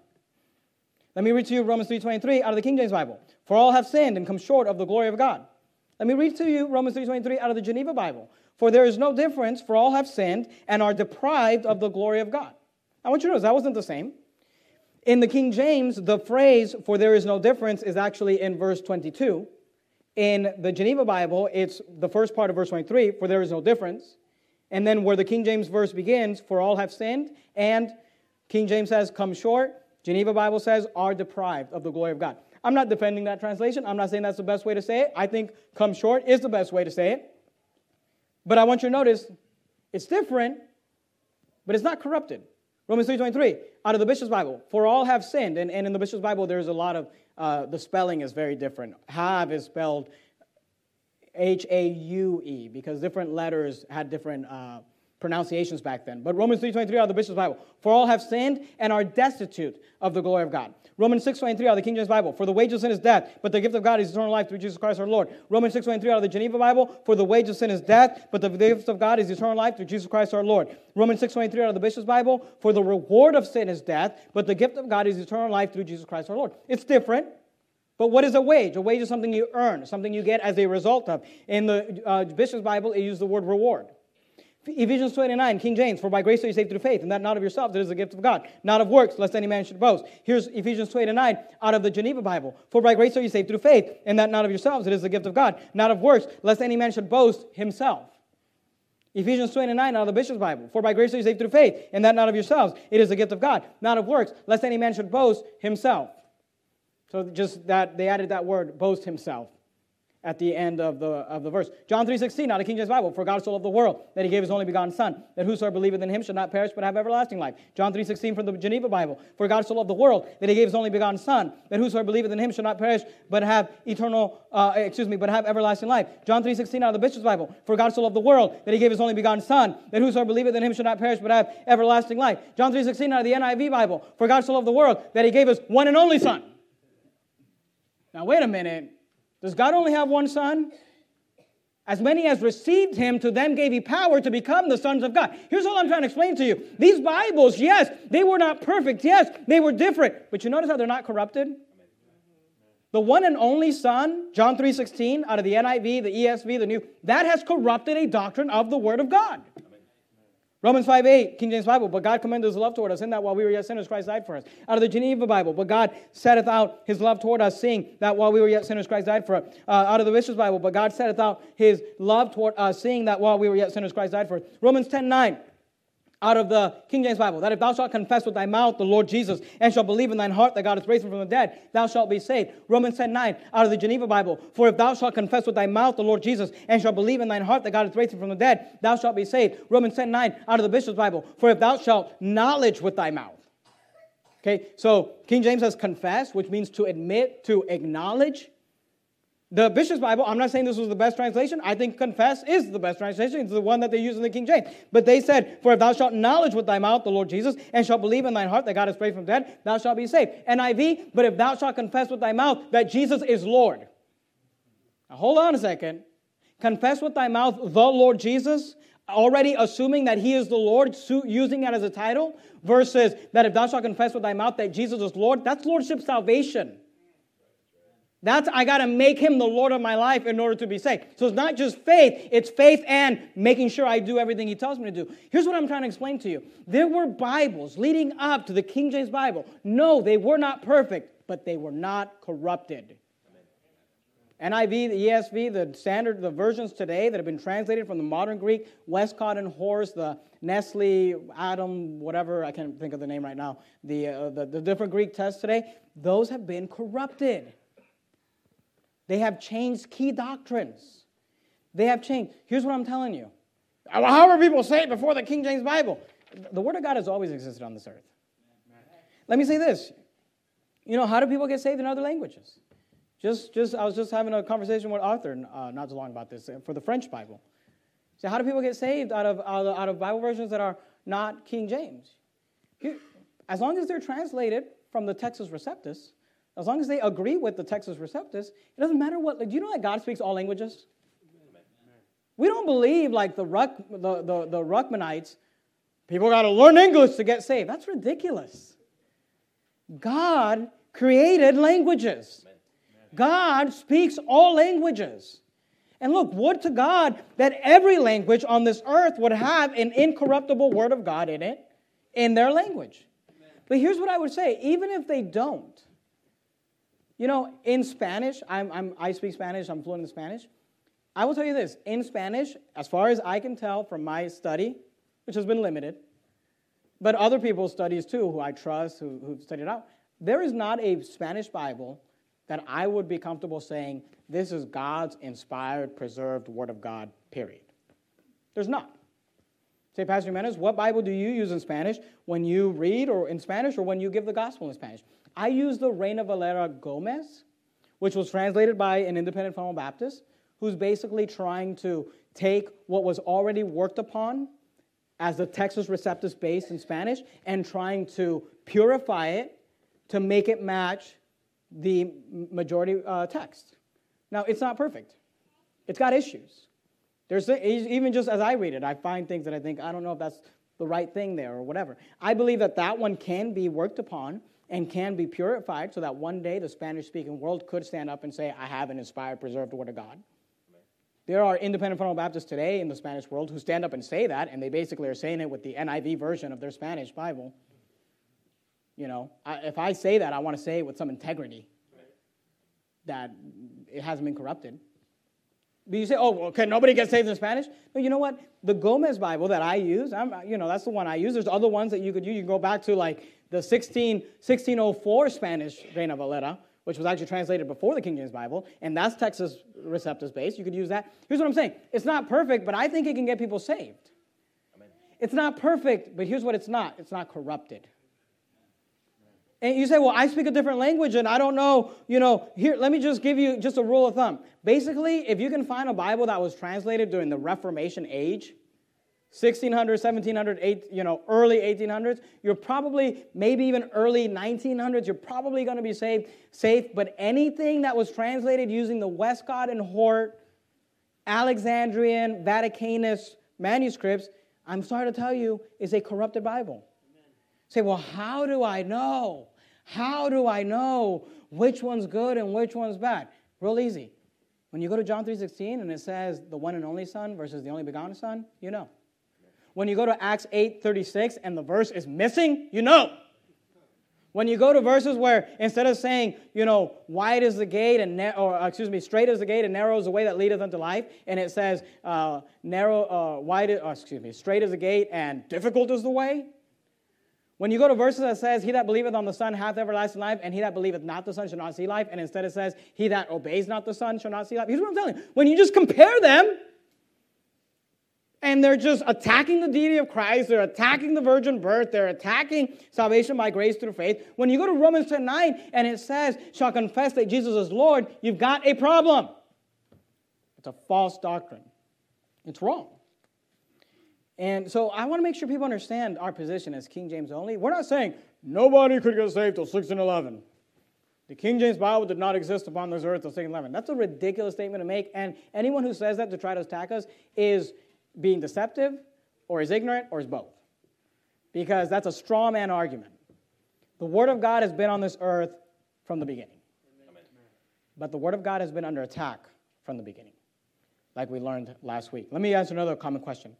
Let me read to you Romans three twenty-three out of the King James Bible. For all have sinned and come short of the glory of God. Let me read to you Romans three twenty-three out of the Geneva Bible. For there is no difference, for all have sinned and are deprived of the glory of God. I want you to notice that wasn't the same. In the King James, the phrase, for there is no difference, is actually in verse twenty-two. In the Geneva Bible, it's the first part of verse twenty-three, for there is no difference. And then where the King James verse begins, for all have sinned, and King James says, come short. Geneva Bible says, are deprived of the glory of God. I'm not defending that translation. I'm not saying that's the best way to say it. I think come short is the best way to say it. But I want you to notice, it's different, but it's not corrupted. Romans three twenty-three, out of the Bishop's Bible, for all have sinned. And, and in the Bishop's Bible, there's a lot of, uh, the spelling is very different. Have is spelled H A U E, because different letters had different uh, pronunciations back then. But Romans three twenty-three out of the Bishop's Bible, for all have sinned and are destitute of the glory of God. Romans six twenty-three out of the King James Bible, for the wages of sin is death, but the gift of God is eternal life through Jesus Christ our Lord. Romans six twenty-three out of the Geneva Bible, for the wages of sin is death, but the gift of God is eternal life through Jesus Christ our Lord. Romans six twenty-three out of the Bishop's Bible, for the reward of sin is death, but the gift of God is eternal life through Jesus Christ our Lord. It's different. But what is a wage? A wage is something you earn, something you get as a result of. In the uh, Bishop's Bible, it used the word reward. Ephesians two eight and nine, King James, for by grace are you saved through faith, and that not of yourselves, it is the gift of God, not of works, lest any man should boast. Here's Ephesians two eight and nine, out of the Geneva Bible, for by grace are you saved through faith, and that not of yourselves, it is the gift of God, not of works, lest any man should boast himself. Ephesians two eight and nine, out of the Bishop's Bible, for by grace are you saved through faith, and that not of yourselves, it is the gift of God, not of works, lest any man should boast himself. So just that, they added that word, boast himself, at the end of the of the verse. John three sixteen, out of King James Bible, for God so loved the world, that he gave his only begotten Son, that whosoever believeth in him should not perish, but have everlasting life. John three sixteen from the Geneva Bible, for God so loved the world, that he gave his only begotten Son, that whosoever believeth in him should not perish, but have eternal, uh, excuse me, but have everlasting life. John three sixteen out of the Bishop's Bible, for God so loved the world, that he gave his only begotten Son, that whosoever believeth in him should not perish, but have everlasting life. John three sixteen out of the N I V Bible, for God so loved the world, that he gave his one and only Son. Now wait a minute, does God only have one Son? As many as received him, to them gave he power to become the sons of God. Here's all I'm trying to explain to you. These Bibles, yes, they were not perfect. Yes, they were different. But you notice how they're not corrupted? The one and only Son, John three sixteen, out of the N I V, the E S V, the New, that has corrupted a doctrine of the Word of God. Romans five eight, King James Bible, but God commended his love toward us, in that while we were yet sinners, Christ died for us. Out of the Geneva Bible, but God setteth out his love toward us, seeing that while we were yet sinners, Christ died for us. Uh, out of the Bishop's Bible, but God setteth out his love toward us, seeing that while we were yet sinners, Christ died for us. Romans ten nine, Out of the King James Bible, that if thou shalt confess with thy mouth the Lord Jesus, and shalt believe in thine heart that God has raised him from the dead, thou shalt be saved. Romans ten nine, out of the Geneva Bible, for if thou shalt confess with thy mouth the Lord Jesus, and shalt believe in thine heart that God has raised him from the dead, thou shalt be saved. Romans ten nine, out of the Bishop's Bible, for if thou shalt knowledge with thy mouth. Okay, so King James says confess, which means to admit, to acknowledge. The Bishop's Bible, I'm not saying this was the best translation. I think confess is the best translation. It's the one that they use in the King James. But they said, for if thou shalt acknowledge with thy mouth the Lord Jesus, and shalt believe in thine heart that God has raised from the dead, thou shalt be saved. N I V, but if thou shalt confess with thy mouth that Jesus is Lord. Now hold on a second. Confess with thy mouth the Lord Jesus, already assuming that he is the Lord, using that as a title, versus that if thou shalt confess with thy mouth that Jesus is Lord, that's lordship salvation. That's, I got to make him the Lord of my life in order to be saved. So it's not just faith, it's faith and making sure I do everything he tells me to do. Here's what I'm trying to explain to you. There were Bibles leading up to the King James Bible. No, they were not perfect, but they were not corrupted. N I V, the E S V, the standard, the versions today that have been translated from the modern Greek, Westcott and Horst, the Nestle, Adam, whatever, I can't think of the name right now, the, uh, the, the different Greek texts today, those have been corrupted. They have changed key doctrines. They have changed. Here's what I'm telling you. How were people saved before the King James Bible? The Word of God has always existed on this earth. Let me say this. You know, how do people get saved in other languages? Just, just, I was just having a conversation with Arthur uh, not too long about this for the French Bible. So how do people get saved out of, out of, out of Bible versions that are not King James? As long as they're translated from the Textus Receptus, as long as they agree with the Textus Receptus, it doesn't matter what. Like, do you know that God speaks all languages? Amen. We don't believe like the Ruck, the, the, the Ruckmanites, people got to learn English to get saved. That's ridiculous. God created languages. Amen. God speaks all languages. And look, would to God that every language on this earth would have an incorruptible word of God in it, in their language. Amen. But here's what I would say, even if they don't, you know, in Spanish, I'm, I'm, I speak Spanish, I'm fluent in Spanish. I will tell you this, in Spanish, as far as I can tell from my study, which has been limited, but other people's studies too, who I trust, who, who've studied out, there is not a Spanish Bible that I would be comfortable saying, this is God's inspired, preserved Word of God, period. There's not. Say, Pastor Jimenez, what Bible do you use in Spanish when you read or in Spanish or when you give the gospel in Spanish? I use the Reina Valera Gomez, which was translated by an independent fundamental Baptist, who's basically trying to take what was already worked upon as the Textus Receptus base in Spanish and trying to purify it to make it match the majority uh, text. Now, it's not perfect. It's got issues. There's even just as I read it, I find things that I think, I don't know if that's the right thing there or whatever. I believe that that one can be worked upon and can be purified so that one day the Spanish-speaking world could stand up and say, I have an inspired, preserved Word of God. Amen. There are independent fundamental Baptists today in the Spanish world who stand up and say that, and they basically are saying it with the N I V version of their Spanish Bible. You know, I, if I say that, I want to say it with some integrity, right, that it hasn't been corrupted. But you say, oh, well, can nobody get saved in Spanish? No, you know what? The Gomez Bible that I use, I'm, you know, that's the one I use. There's other ones that you could use. You can go back to like the sixteen, sixteen oh four Spanish Reina Valera, which was actually translated before the King James Bible, and that's Textus Receptus based. You could use that. Here's what I'm saying. It's not perfect, but I think it can get people saved. Amen. It's not perfect, but here's what it's not. It's not corrupted. And you say, well, I speak a different language, and I don't know, you know, here, let me just give you just a rule of thumb. Basically, if you can find a Bible that was translated during the Reformation age, sixteen hundred, seventeen hundred, eight, you know, early eighteen hundreds, you're probably, maybe even early nineteen hundreds, you're probably going to be saved, safe. But anything that was translated using the Westcott and Hort, Alexandrian, Vaticanus manuscripts, I'm sorry to tell you, is a corrupted Bible. Amen. Say, well, how do I know? How do I know which one's good and which one's bad? Real easy. When you go to John three sixteen and it says the one and only Son versus the only begotten Son, you know. When you go to Acts eight thirty-six and the verse is missing, you know. When you go to verses where instead of saying, you know, wide is the gate and na- or excuse me, straight is the gate and narrow is the way that leadeth unto life, and it says uh, narrow, uh, wide, is, oh, excuse me, straight is the gate and difficult is the way. When you go to verses that says, he that believeth on the Son hath everlasting life, and he that believeth not the Son shall not see life, and instead it says, he that obeys not the Son shall not see life. Here's what I'm telling you. When you just compare them, and they're just attacking the deity of Christ. They're attacking the virgin birth. They're attacking salvation by grace through faith. When you go to Romans ten nine and it says, shall confess that Jesus is Lord, you've got a problem. It's a false doctrine. It's wrong. And so I want to make sure people understand our position as King James only. We're not saying nobody could get saved till sixteen eleven. The King James Bible did not exist upon this earth till sixteen eleven. That's a ridiculous statement to make. And anyone who says that to try to attack us is being deceptive, or is ignorant, or is both. Because that's a straw man argument. The Word of God has been on this earth from the beginning. Amen. But the Word of God has been under attack from the beginning, like we learned last week. Let me answer another common question.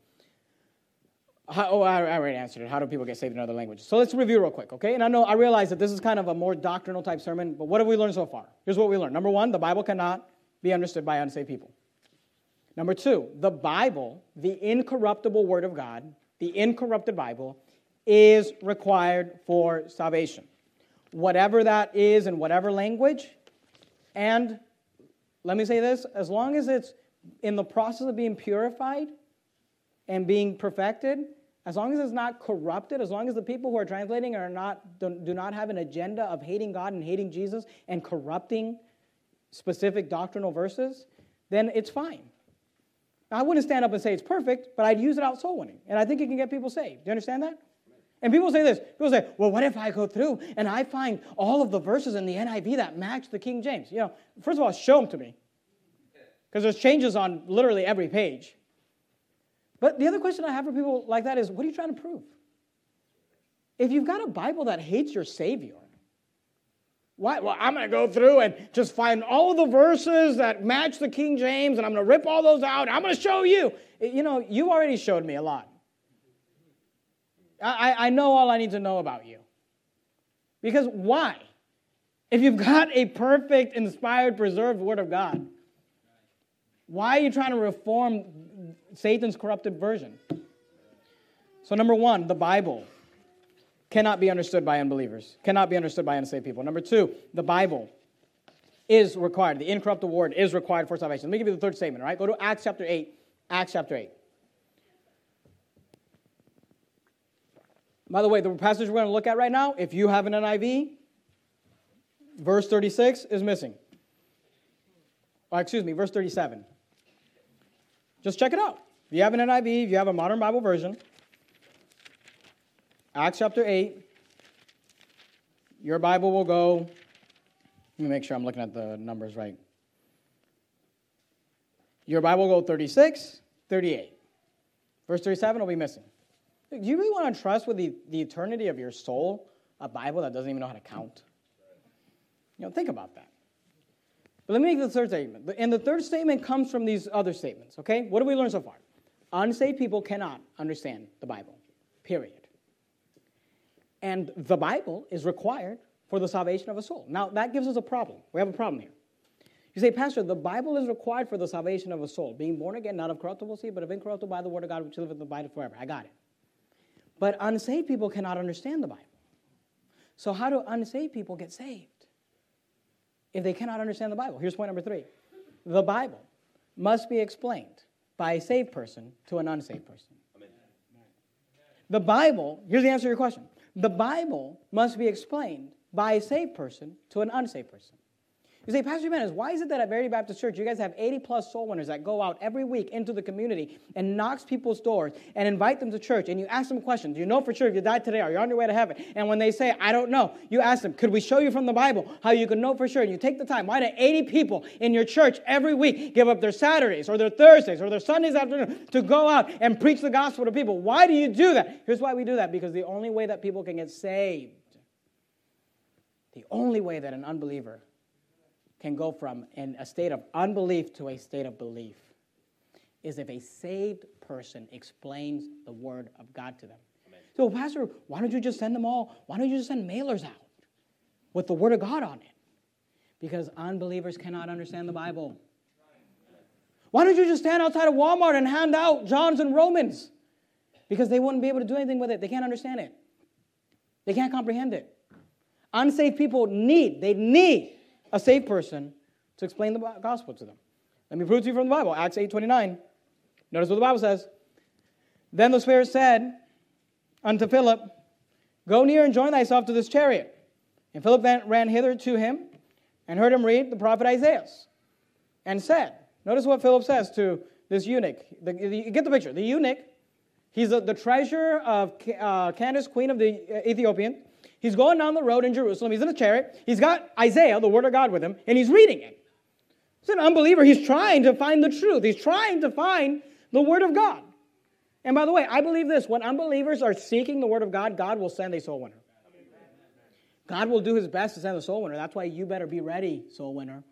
How, oh, I, I already answered it. How do people get saved in other languages? So let's review real quick, okay? And I know, I realize that this is kind of a more doctrinal type sermon, but what have we learned so far? Here's what we learned. Number one, the Bible cannot be understood by unsaved people. Number two, the Bible, the incorruptible Word of God, the incorrupted Bible, is required for salvation. Whatever that is in whatever language, and let me say this, as long as it's in the process of being purified and being perfected, as long as it's not corrupted, as long as the people who are translating are not do, do not have an agenda of hating God and hating Jesus and corrupting specific doctrinal verses, then it's fine. Now, I wouldn't stand up and say it's perfect, but I'd use it out soul winning. And I think it can get people saved. Do you understand that? And people say this. People say, well, what if I go through and I find all of the verses in the N I V that match the King James? You know, first of all, show them to me. Because there's changes on literally every page. But the other question I have for people like that is, what are you trying to prove? If you've got a Bible that hates your Savior, why? Well, I'm going to go through and just find all of the verses that match the King James, and I'm going to rip all those out. I'm going to show you. You know, you already showed me a lot. I, I know all I need to know about you. Because why? If you've got a perfect, inspired, preserved Word of God, why are you trying to reform Satan's corrupted version? So number one, the Bible cannot be understood by unbelievers, cannot be understood by unsaved people. Number two, the Bible is required. The incorruptible Word is required for salvation. Let me give you the third statement, all right? Go to Acts chapter eight. Acts chapter eight. By the way, the passage we're going to look at right now, if you have an N I V, verse thirty-six is missing. Oh, excuse me, verse thirty-seven. Just check it out. If you have an N I V, if you have a modern Bible version, Acts chapter eight, your Bible will go, let me make sure I'm looking at the numbers right. Your Bible will go thirty-six, thirty-eight. Verse thirty-seven will be missing. Do you really want to trust with the, the eternity of your soul a Bible that doesn't even know how to count? You know, think about that. But let me make the third statement. And the third statement comes from these other statements, okay? What have we learned so far? Unsaved people cannot understand the Bible, period. And the Bible is required for the salvation of a soul. Now, that gives us a problem. We have a problem here. You say, Pastor, the Bible is required for the salvation of a soul, being born again, not of corruptible seed, but of incorruptible by the word of God, which liveth and abideth forever. I got it. But unsaved people cannot understand the Bible. So how do unsaved people get saved if they cannot understand the Bible? Here's point number three. The Bible must be explained by a saved person to an unsaved person. Amen. The Bible, here's the answer to your question. The Bible must be explained by a saved person to an unsaved person. You say, Pastor Jimenez, why is it that at Verity Baptist Church you guys have eighty plus soul winners that go out every week into the community and knocks people's doors and invite them to church, and you ask them questions? Do you know for sure if you died today, are you on your way to heaven? And when they say, I don't know, you ask them, could we show you from the Bible how you can know for sure? And you take the time. Why do eighty people in your church every week give up their Saturdays or their Thursdays or their Sundays afternoon to go out and preach the gospel to people? Why do you do that? Here's why we do that. Because the only way that people can get saved, the only way that an unbeliever can go from in a state of unbelief to a state of belief is if a saved person explains the word of God to them. Amen. So, Pastor, why don't you just send them all? Why don't you just send mailers out? with the Word of God on it. Because unbelievers cannot understand the Bible. Why don't you just stand outside of Walmart and hand out Johns and Romans? Because they wouldn't be able to do anything with it. They can't understand it. They can't comprehend it. Unsaved people need, they need a saved person to explain the gospel to them. Let me prove to you from the Bible. Acts eight twenty-nine. Notice what the Bible says. Then the Spirit said unto Philip, go near and join thyself to this chariot. And Philip ran hither to him and heard him read the prophet Isaiah. And said, notice what Philip says to this eunuch. The, the, get the picture. The eunuch, he's a, the treasurer of uh, Candace, queen of the uh, Ethiopian. He's going down the road in Jerusalem. He's in a chariot. He's got Isaiah, the word of God, with him, and he's reading it. He's an unbeliever. He's trying to find the truth. He's trying to find the word of God. And by the way, I believe this. When unbelievers are seeking the word of God, God will send a soul winner. God will do his best to send a soul winner. That's why you better be ready, soul winner.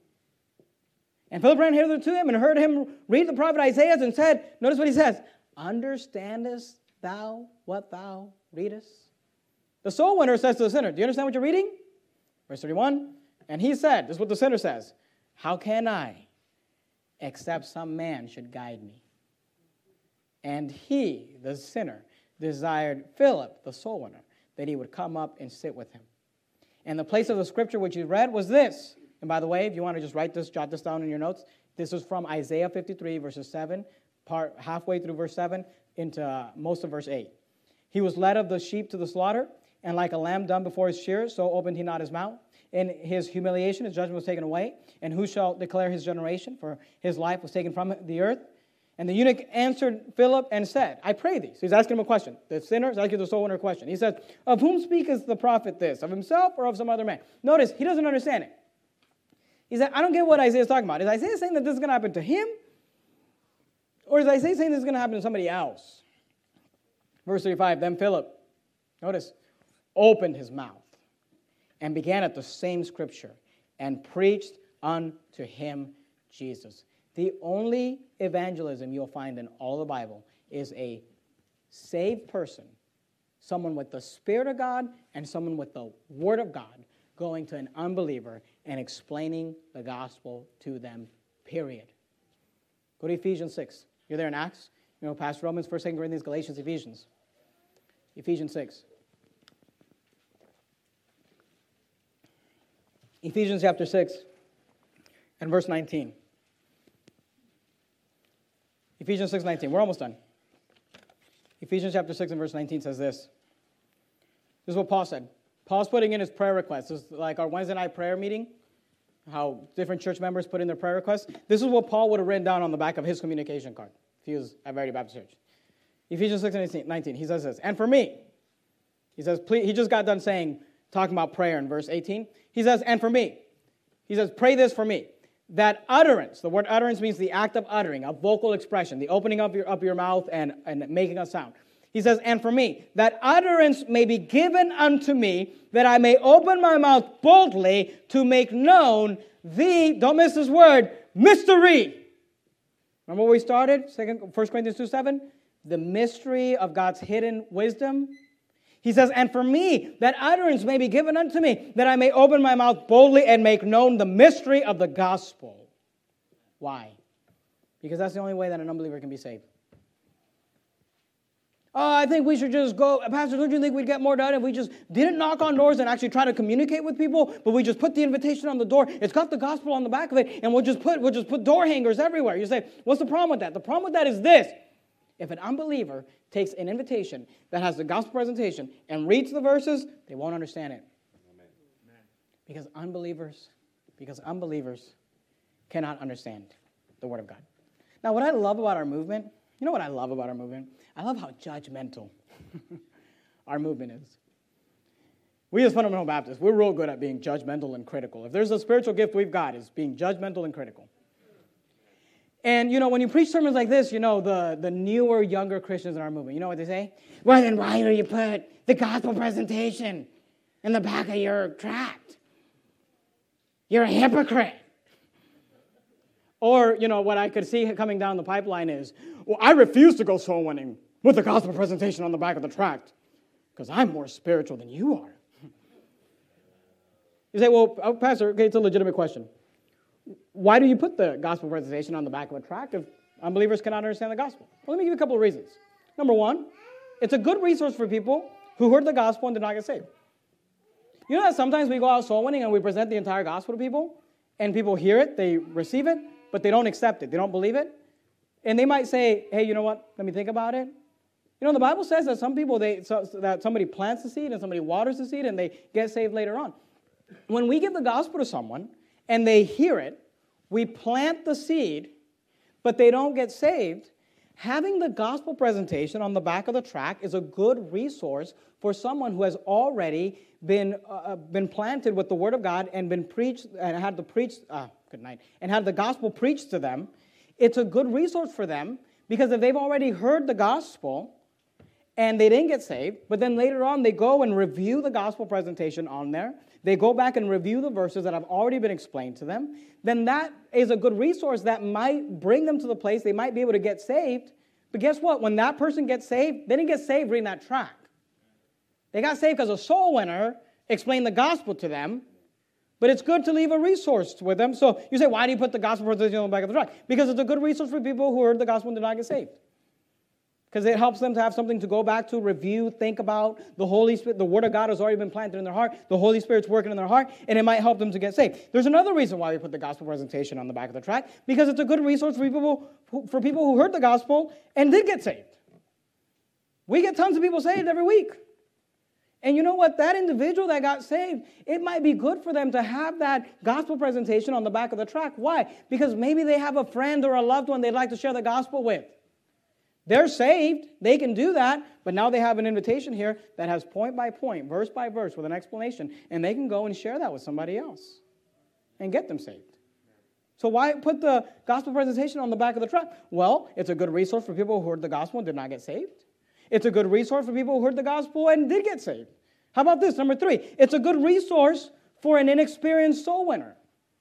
And Philip ran hither to him and heard him read the prophet Isaiah and said, notice what he says, understandest thou what thou readest? The soul winner says to the sinner, do you understand what you're reading? Verse thirty-one, and he said, this is what the sinner says, how can I, except some man should guide me? And he, the sinner, desired Philip, the soul winner, that he would come up and sit with him. And the place of the scripture which he read was this. And by the way, if you want to just write this, jot this down in your notes, this is from Isaiah fifty-three, verses seven, part halfway through verse seven, into uh, most of verse eight. He was led of the sheep to the slaughter, and like a lamb dumb before his shearers, so opened he not his mouth. In his humiliation, his judgment was taken away. And who shall declare his generation? For his life was taken from the earth. And the eunuch answered Philip and said, I pray thee. So he's asking him a question. The sinner is asking the soul winner a question. He says, of whom speaketh the prophet this? Of himself or of some other man? Notice, he doesn't understand it. He said, I don't get what Isaiah is talking about. Is Isaiah saying that this is going to happen to him? Or is Isaiah saying this is going to happen to somebody else? Verse thirty-five, then Philip, notice, opened his mouth and began at the same scripture and preached unto him Jesus. The only evangelism you'll find in all the Bible is a saved person, someone with the Spirit of God and someone with the Word of God going to an unbeliever and explaining the gospel to them, period. Go to Ephesians six. You're there in Acts. You know, past Romans, First, Second Corinthians, Galatians, Ephesians. Ephesians six. Ephesians chapter six and verse nineteen. Ephesians six nineteen. We're almost done. Ephesians chapter six and verse nineteen says this. This is what Paul said. Paul's putting in his prayer requests. This is like our Wednesday night prayer meeting, how different church members put in their prayer requests. This is what Paul would have written down on the back of his communication card if he was at Verity Baptist Church. Ephesians six nineteen. He says this. And for me, he says, please, he just got done saying, talking about prayer in verse eighteen. He says, and for me. He says, pray this for me. That utterance, the word utterance means the act of uttering, a vocal expression, the opening up your, up your mouth and, and making a sound. He says, and for me, that utterance may be given unto me, that I may open my mouth boldly to make known the, don't miss this word, mystery. Remember where we started? First Corinthians two seven? The mystery of God's hidden wisdom. He says, and for me, that utterance may be given unto me, that I may open my mouth boldly and make known the mystery of the gospel. Why? Because that's the only way that an unbeliever can be saved. Oh, I think we should just go. Pastor, don't you think we'd get more done if we just didn't knock on doors and actually try to communicate with people, but we just put the invitation on the door? It's got the gospel on the back of it, and we'll just put we'll just put door hangers everywhere. You say, what's the problem with that? The problem with that is this. If an unbeliever takes an invitation that has the gospel presentation and reads the verses, they won't understand it. Amen. Because unbelievers, because unbelievers cannot understand the Word of God. Now, what I love about our movement, you know what I love about our movement? I love how judgmental our movement is. We as fundamental Baptists, we're real good at being judgmental and critical. If there's a spiritual gift we've got, it's being judgmental and critical. And, you know, when you preach sermons like this, you know, the, the newer, younger Christians in our movement, you know what they say? Well, then why do you put the gospel presentation in the back of your tract? You're a hypocrite. Or, you know, what I could see coming down the pipeline is, well, I refuse to go soul winning with the gospel presentation on the back of the tract because I'm more spiritual than you are. You say, well, oh, Pastor, okay, it's a legitimate question. Why do you put the gospel presentation on the back of a tract if unbelievers cannot understand the gospel? Well, let me give you a couple of reasons. Number one, it's a good resource for people who heard the gospel and did not get saved. You know that sometimes we go out soul winning and we present the entire gospel to people, and people hear it, they receive it, but they don't accept it, they don't believe it. And they might say, hey, you know what, let me think about it. You know, the Bible says that some people, they so, that somebody plants the seed and somebody waters the seed and they get saved later on. When we give the gospel to someone and they hear it, we plant the seed, but they don't get saved. Having the gospel presentation on the back of the tract is a good resource for someone who has already been uh, been planted with the Word of God and been preached and had the preach. Uh, good night. And had the gospel preached to them. It's a good resource for them because if they've already heard the gospel and they didn't get saved, but then later on they go and review the gospel presentation on there. They go back and review the verses that have already been explained to them. Then that is a good resource that might bring them to the place they might be able to get saved. But guess what? When that person gets saved, they didn't get saved reading that tract. They got saved because a soul winner explained the gospel to them. But it's good to leave a resource with them. So you say, why do you put the gospel presentation on the back of the tract? Because it's a good resource for people who heard the gospel and did not get saved. Because it helps them to have something to go back to, review, think about. The Holy Spirit, the Word of God has already been planted in their heart. The Holy Spirit's working in their heart, and it might help them to get saved. There's another reason why we put the gospel presentation on the back of the tract, because it's a good resource for people who, for people who heard the gospel and did get saved. We get tons of people saved every week. And you know what? That individual that got saved, it might be good for them to have that gospel presentation on the back of the tract. Why? Because maybe they have a friend or a loved one they'd like to share the gospel with. They're saved. They can do that. But now they have an invitation here that has point by point, verse by verse, with an explanation. And they can go and share that with somebody else and get them saved. So why put the gospel presentation on the back of the tract? Well, it's a good resource for people who heard the gospel and did not get saved. It's a good resource for people who heard the gospel and did get saved. How about this? Number three, it's a good resource for an inexperienced soul winner.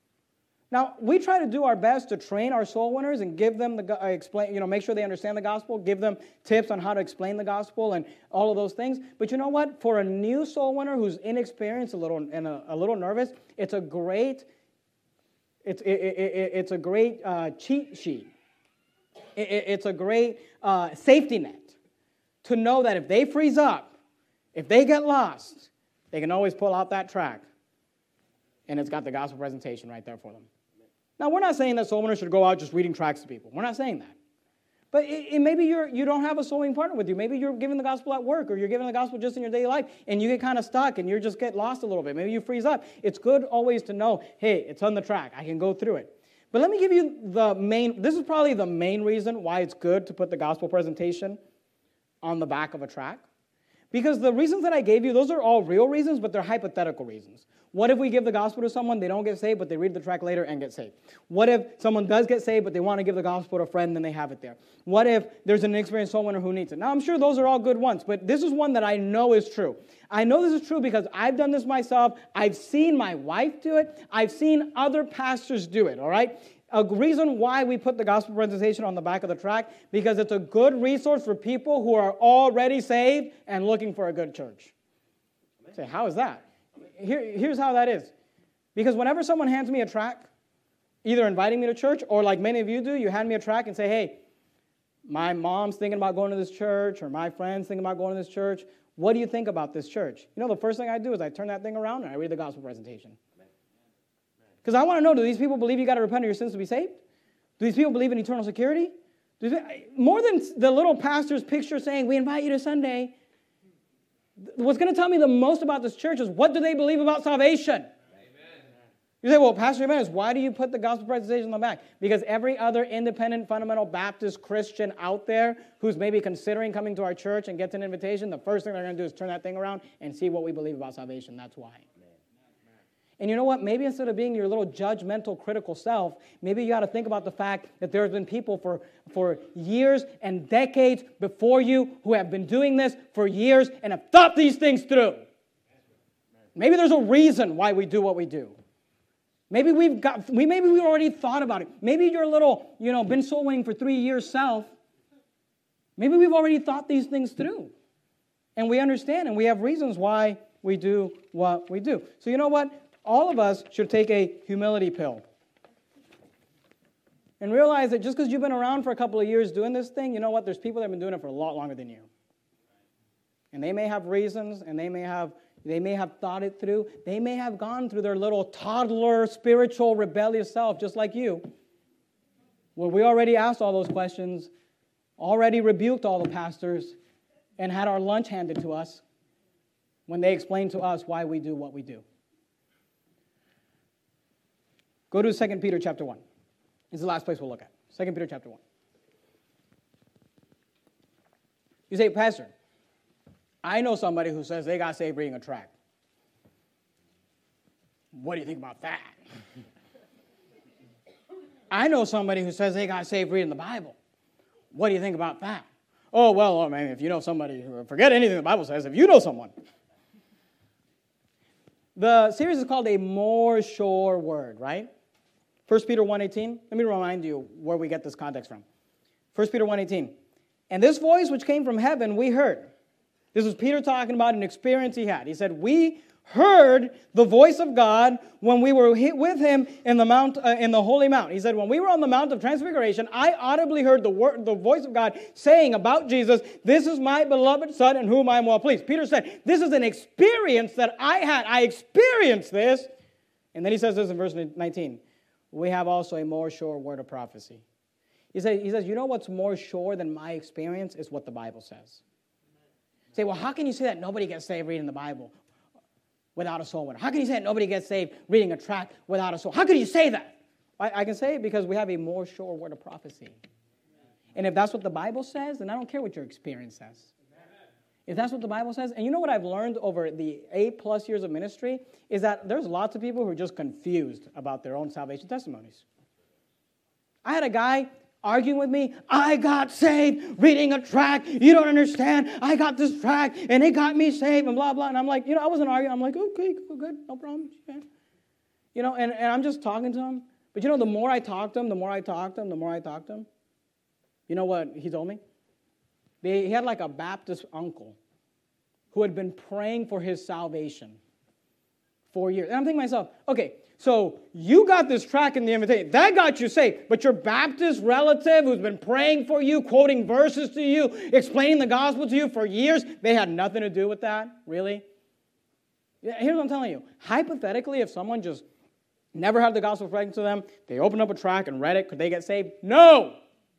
Now, we try to do our best to train our soul winners and give them the, uh, explain, you know, make sure they understand the gospel, give them tips on how to explain the gospel and all of those things. But you know what? For a new soul winner who's inexperienced, a little and a, a little nervous, it's a great, it's it, it, it, it's a great uh, cheat sheet. It, it, it's a great uh, safety net to know that if they freeze up, if they get lost, they can always pull out that tract, and it's got the gospel presentation right there for them. Now, we're not saying that soul winners should go out just reading tracts to people. We're not saying that. But it, it, maybe you're, you don't have a soul winning partner with you. Maybe you're giving the gospel at work, or you're giving the gospel just in your daily life, and you get kind of stuck, and you just get lost a little bit. Maybe you freeze up. It's good always to know, hey, it's on the track. I can go through it. But let me give you the main, this is probably the main reason why it's good to put the gospel presentation on the back of a tract. Because the reasons that I gave you, those are all real reasons, but they're hypothetical reasons. What if we give the gospel to someone, they don't get saved, but they read the tract later and get saved? What if someone does get saved, but they want to give the gospel to a friend, and they have it there? What if there's an inexperienced soul winner who needs it? Now, I'm sure those are all good ones, but this is one that I know is true. I know this is true because I've done this myself. I've seen my wife do it. I've seen other pastors do it, all right? A reason why we put the gospel presentation on the back of the tract, because it's a good resource for people who are already saved and looking for a good church. You say, how is that? Here, here's how that is. Because whenever someone hands me a tract, either inviting me to church or like many of you do, you hand me a tract and say, hey, my mom's thinking about going to this church, or my friend's thinking about going to this church. What do you think about this church? You know, the first thing I do is I turn that thing around and I read the gospel presentation. Because I want to know, do these people believe you got to repent of your sins to be saved? Do these people believe in eternal security? Do they, more than the little pastor's picture saying, we invite you to Sunday, what's going to tell me the most about this church is, what do they believe about salvation? Amen. You say, well, Pastor Jimenez, why do you put the gospel presentation on the back? Because every other independent fundamental Baptist Christian out there who's maybe considering coming to our church and gets an invitation, the first thing they're going to do is turn that thing around and see what we believe about salvation. That's why. And you know what? Maybe instead of being your little judgmental, critical self, maybe you got to think about the fact that there have been people for, for years and decades before you who have been doing this for years and have thought these things through. Maybe there's a reason why we do what we do. Maybe we've got, we maybe we've already thought about it. Maybe you're a little, you know, been soul winning for three years self. Maybe we've already thought these things through. And we understand and we have reasons why we do what we do. So you know what? all of us should take a humility pill. And realize that just because you've been around for a couple of years doing this thing, you know what? There's people that have been doing it for a lot longer than you. And they may have reasons, and they may have they may have thought it through. They may have gone through their little toddler, spiritual, rebellious self, just like you. Well, we already asked all those questions, already rebuked all the pastors, and had our lunch handed to us when they explained to us why we do what we do. Go to Second Peter chapter one. This is the last place we'll look at. Second Peter chapter one. You say, Pastor, I know somebody who says they got saved reading a tract. What do you think about that? I know somebody who says they got saved reading the Bible. What do you think about that? Oh, well, I mean, if you know somebody, forget anything the Bible says, if you know someone. The series is called A More Sure Word, right? First Peter one eighteen. Let me remind you where we get this context from. First Peter one eighteen. And this voice which came from heaven we heard. This was Peter talking about an experience he had. He said, we heard the voice of God when we were with him in the mount, uh, in the holy mount. He said, when we were on the Mount of Transfiguration, I audibly heard the word, the voice of God saying about Jesus, this is my beloved Son in whom I am well pleased. Peter said, this is an experience that I had. I experienced this. And then he says this in verse nineteen. We have also a more sure word of prophecy. He says, he says, you know what's more sure than my experience is what the Bible says. Say, well, how can you say that nobody gets saved reading the Bible without a soul winner? How can you say that nobody gets saved reading a tract without a soul? How can you say that? I, I can say it because we have a more sure word of prophecy. And if that's what the Bible says, then I don't care what your experience says. If that's what the Bible says, and you know what I've learned over the eight plus years of ministry, is that there's lots of people who are just confused about their own salvation testimonies. I had a guy arguing with me, I got saved reading a tract, you don't understand, I got this tract, and it got me saved, and blah, blah, and I'm like, you know, I wasn't arguing, I'm like, okay, good, no problem. You know, and, and I'm just talking to him, but you know, the more I talked to him, the more I talked to him, the more I talked to him, you know what he told me? They, he had like a Baptist uncle who had been praying for his salvation for years. And I'm thinking to myself, okay, so you got this tract in the invitation. That got you saved. But your Baptist relative who's been praying for you, quoting verses to you, explaining the gospel to you for years, they had nothing to do with that? Really? Here's what I'm telling you. Hypothetically, if someone just never had the gospel preached to them, they opened up a tract and read it, could they get saved? No!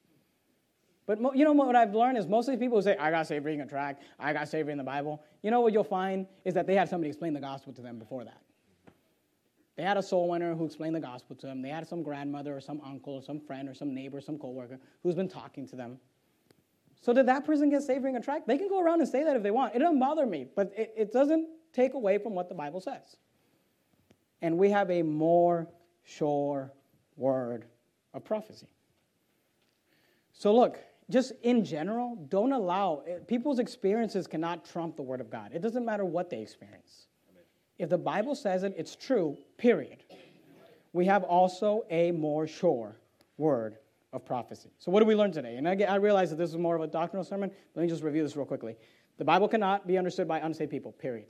But you know what I've learned is most of these people who say, I got saved reading a tract, I got saved reading the Bible, you know what you'll find is that they had somebody explain the gospel to them before that. They had a soul winner who explained the gospel to them. They had some grandmother or some uncle or some friend or some neighbor or some coworker who's been talking to them. So did that person get saved reading a tract? They can go around and say that if they want. It doesn't bother me, but it, it doesn't take away from what the Bible says. And we have a more sure word of prophecy. So look, just in general, don't allow, people's experiences cannot trump the Word of God. It doesn't matter what they experience. Amen. If the Bible says it, it's true, period. We have also a more sure word of prophecy. So what did we learn today? And I, I realize that this is more of a doctrinal sermon. Let me just review this real quickly. The Bible cannot be understood by unsaved people, period.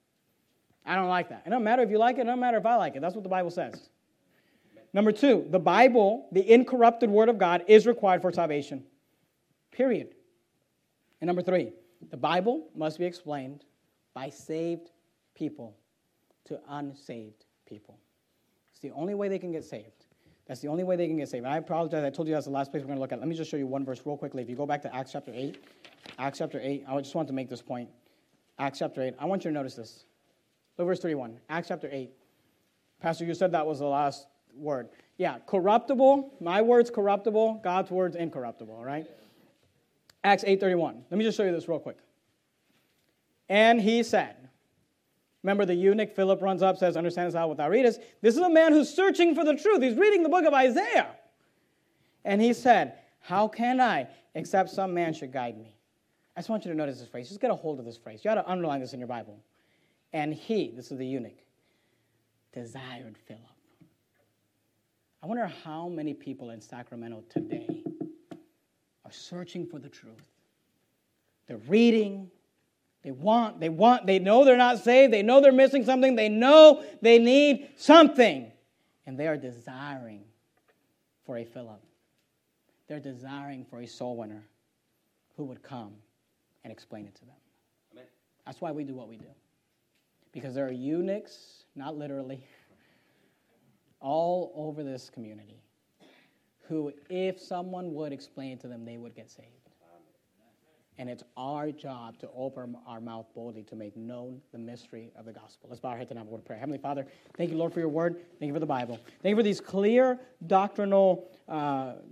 I don't like that. It doesn't matter if you like it, it doesn't matter if I like it. That's what the Bible says. Number two, the Bible, the incorrupted Word of God, is required for salvation. Period. And number three, the Bible must be explained by saved people to unsaved people. It's the only way they can get saved. That's the only way they can get saved. And I apologize, I told you that's the last place we're going to look at. Let me just show you one verse real quickly. If you go back to Acts chapter eight, Acts chapter eight, I just want to make this point. Acts chapter eight, I want you to notice this. Look verse thirty-one, Acts chapter eight. Pastor, you said that was the last word. Yeah, corruptible, my word's corruptible, God's word's incorruptible, all right? Acts eight thirty-one. Let me just show you this real quick. And he said, remember the eunuch, Philip runs up, says, understands thou what thou readest. This is a man who's searching for the truth. He's reading the book of Isaiah. And he said, how can I, except some man should guide me? I just want you to notice this phrase. Just get a hold of this phrase. You ought to underline this in your Bible. And he, this is the eunuch, desired Philip. I wonder how many people in Sacramento today are searching for the truth. They're reading, They want, they want, they know they're not saved. They know they're missing something. They know they need something. And they are desiring for a Philip. They're desiring for a soul winner who would come and explain it to them. Amen. That's why we do what we do. Because there are eunuchs, not literally, all over this community who, if someone would explain it to them, they would get saved. And it's our job to open our mouth boldly to make known the mystery of the gospel. Let's bow our heads and have a word of prayer. Heavenly Father, thank you, Lord, for your word. Thank you for the Bible. Thank you for these clear doctrinal uh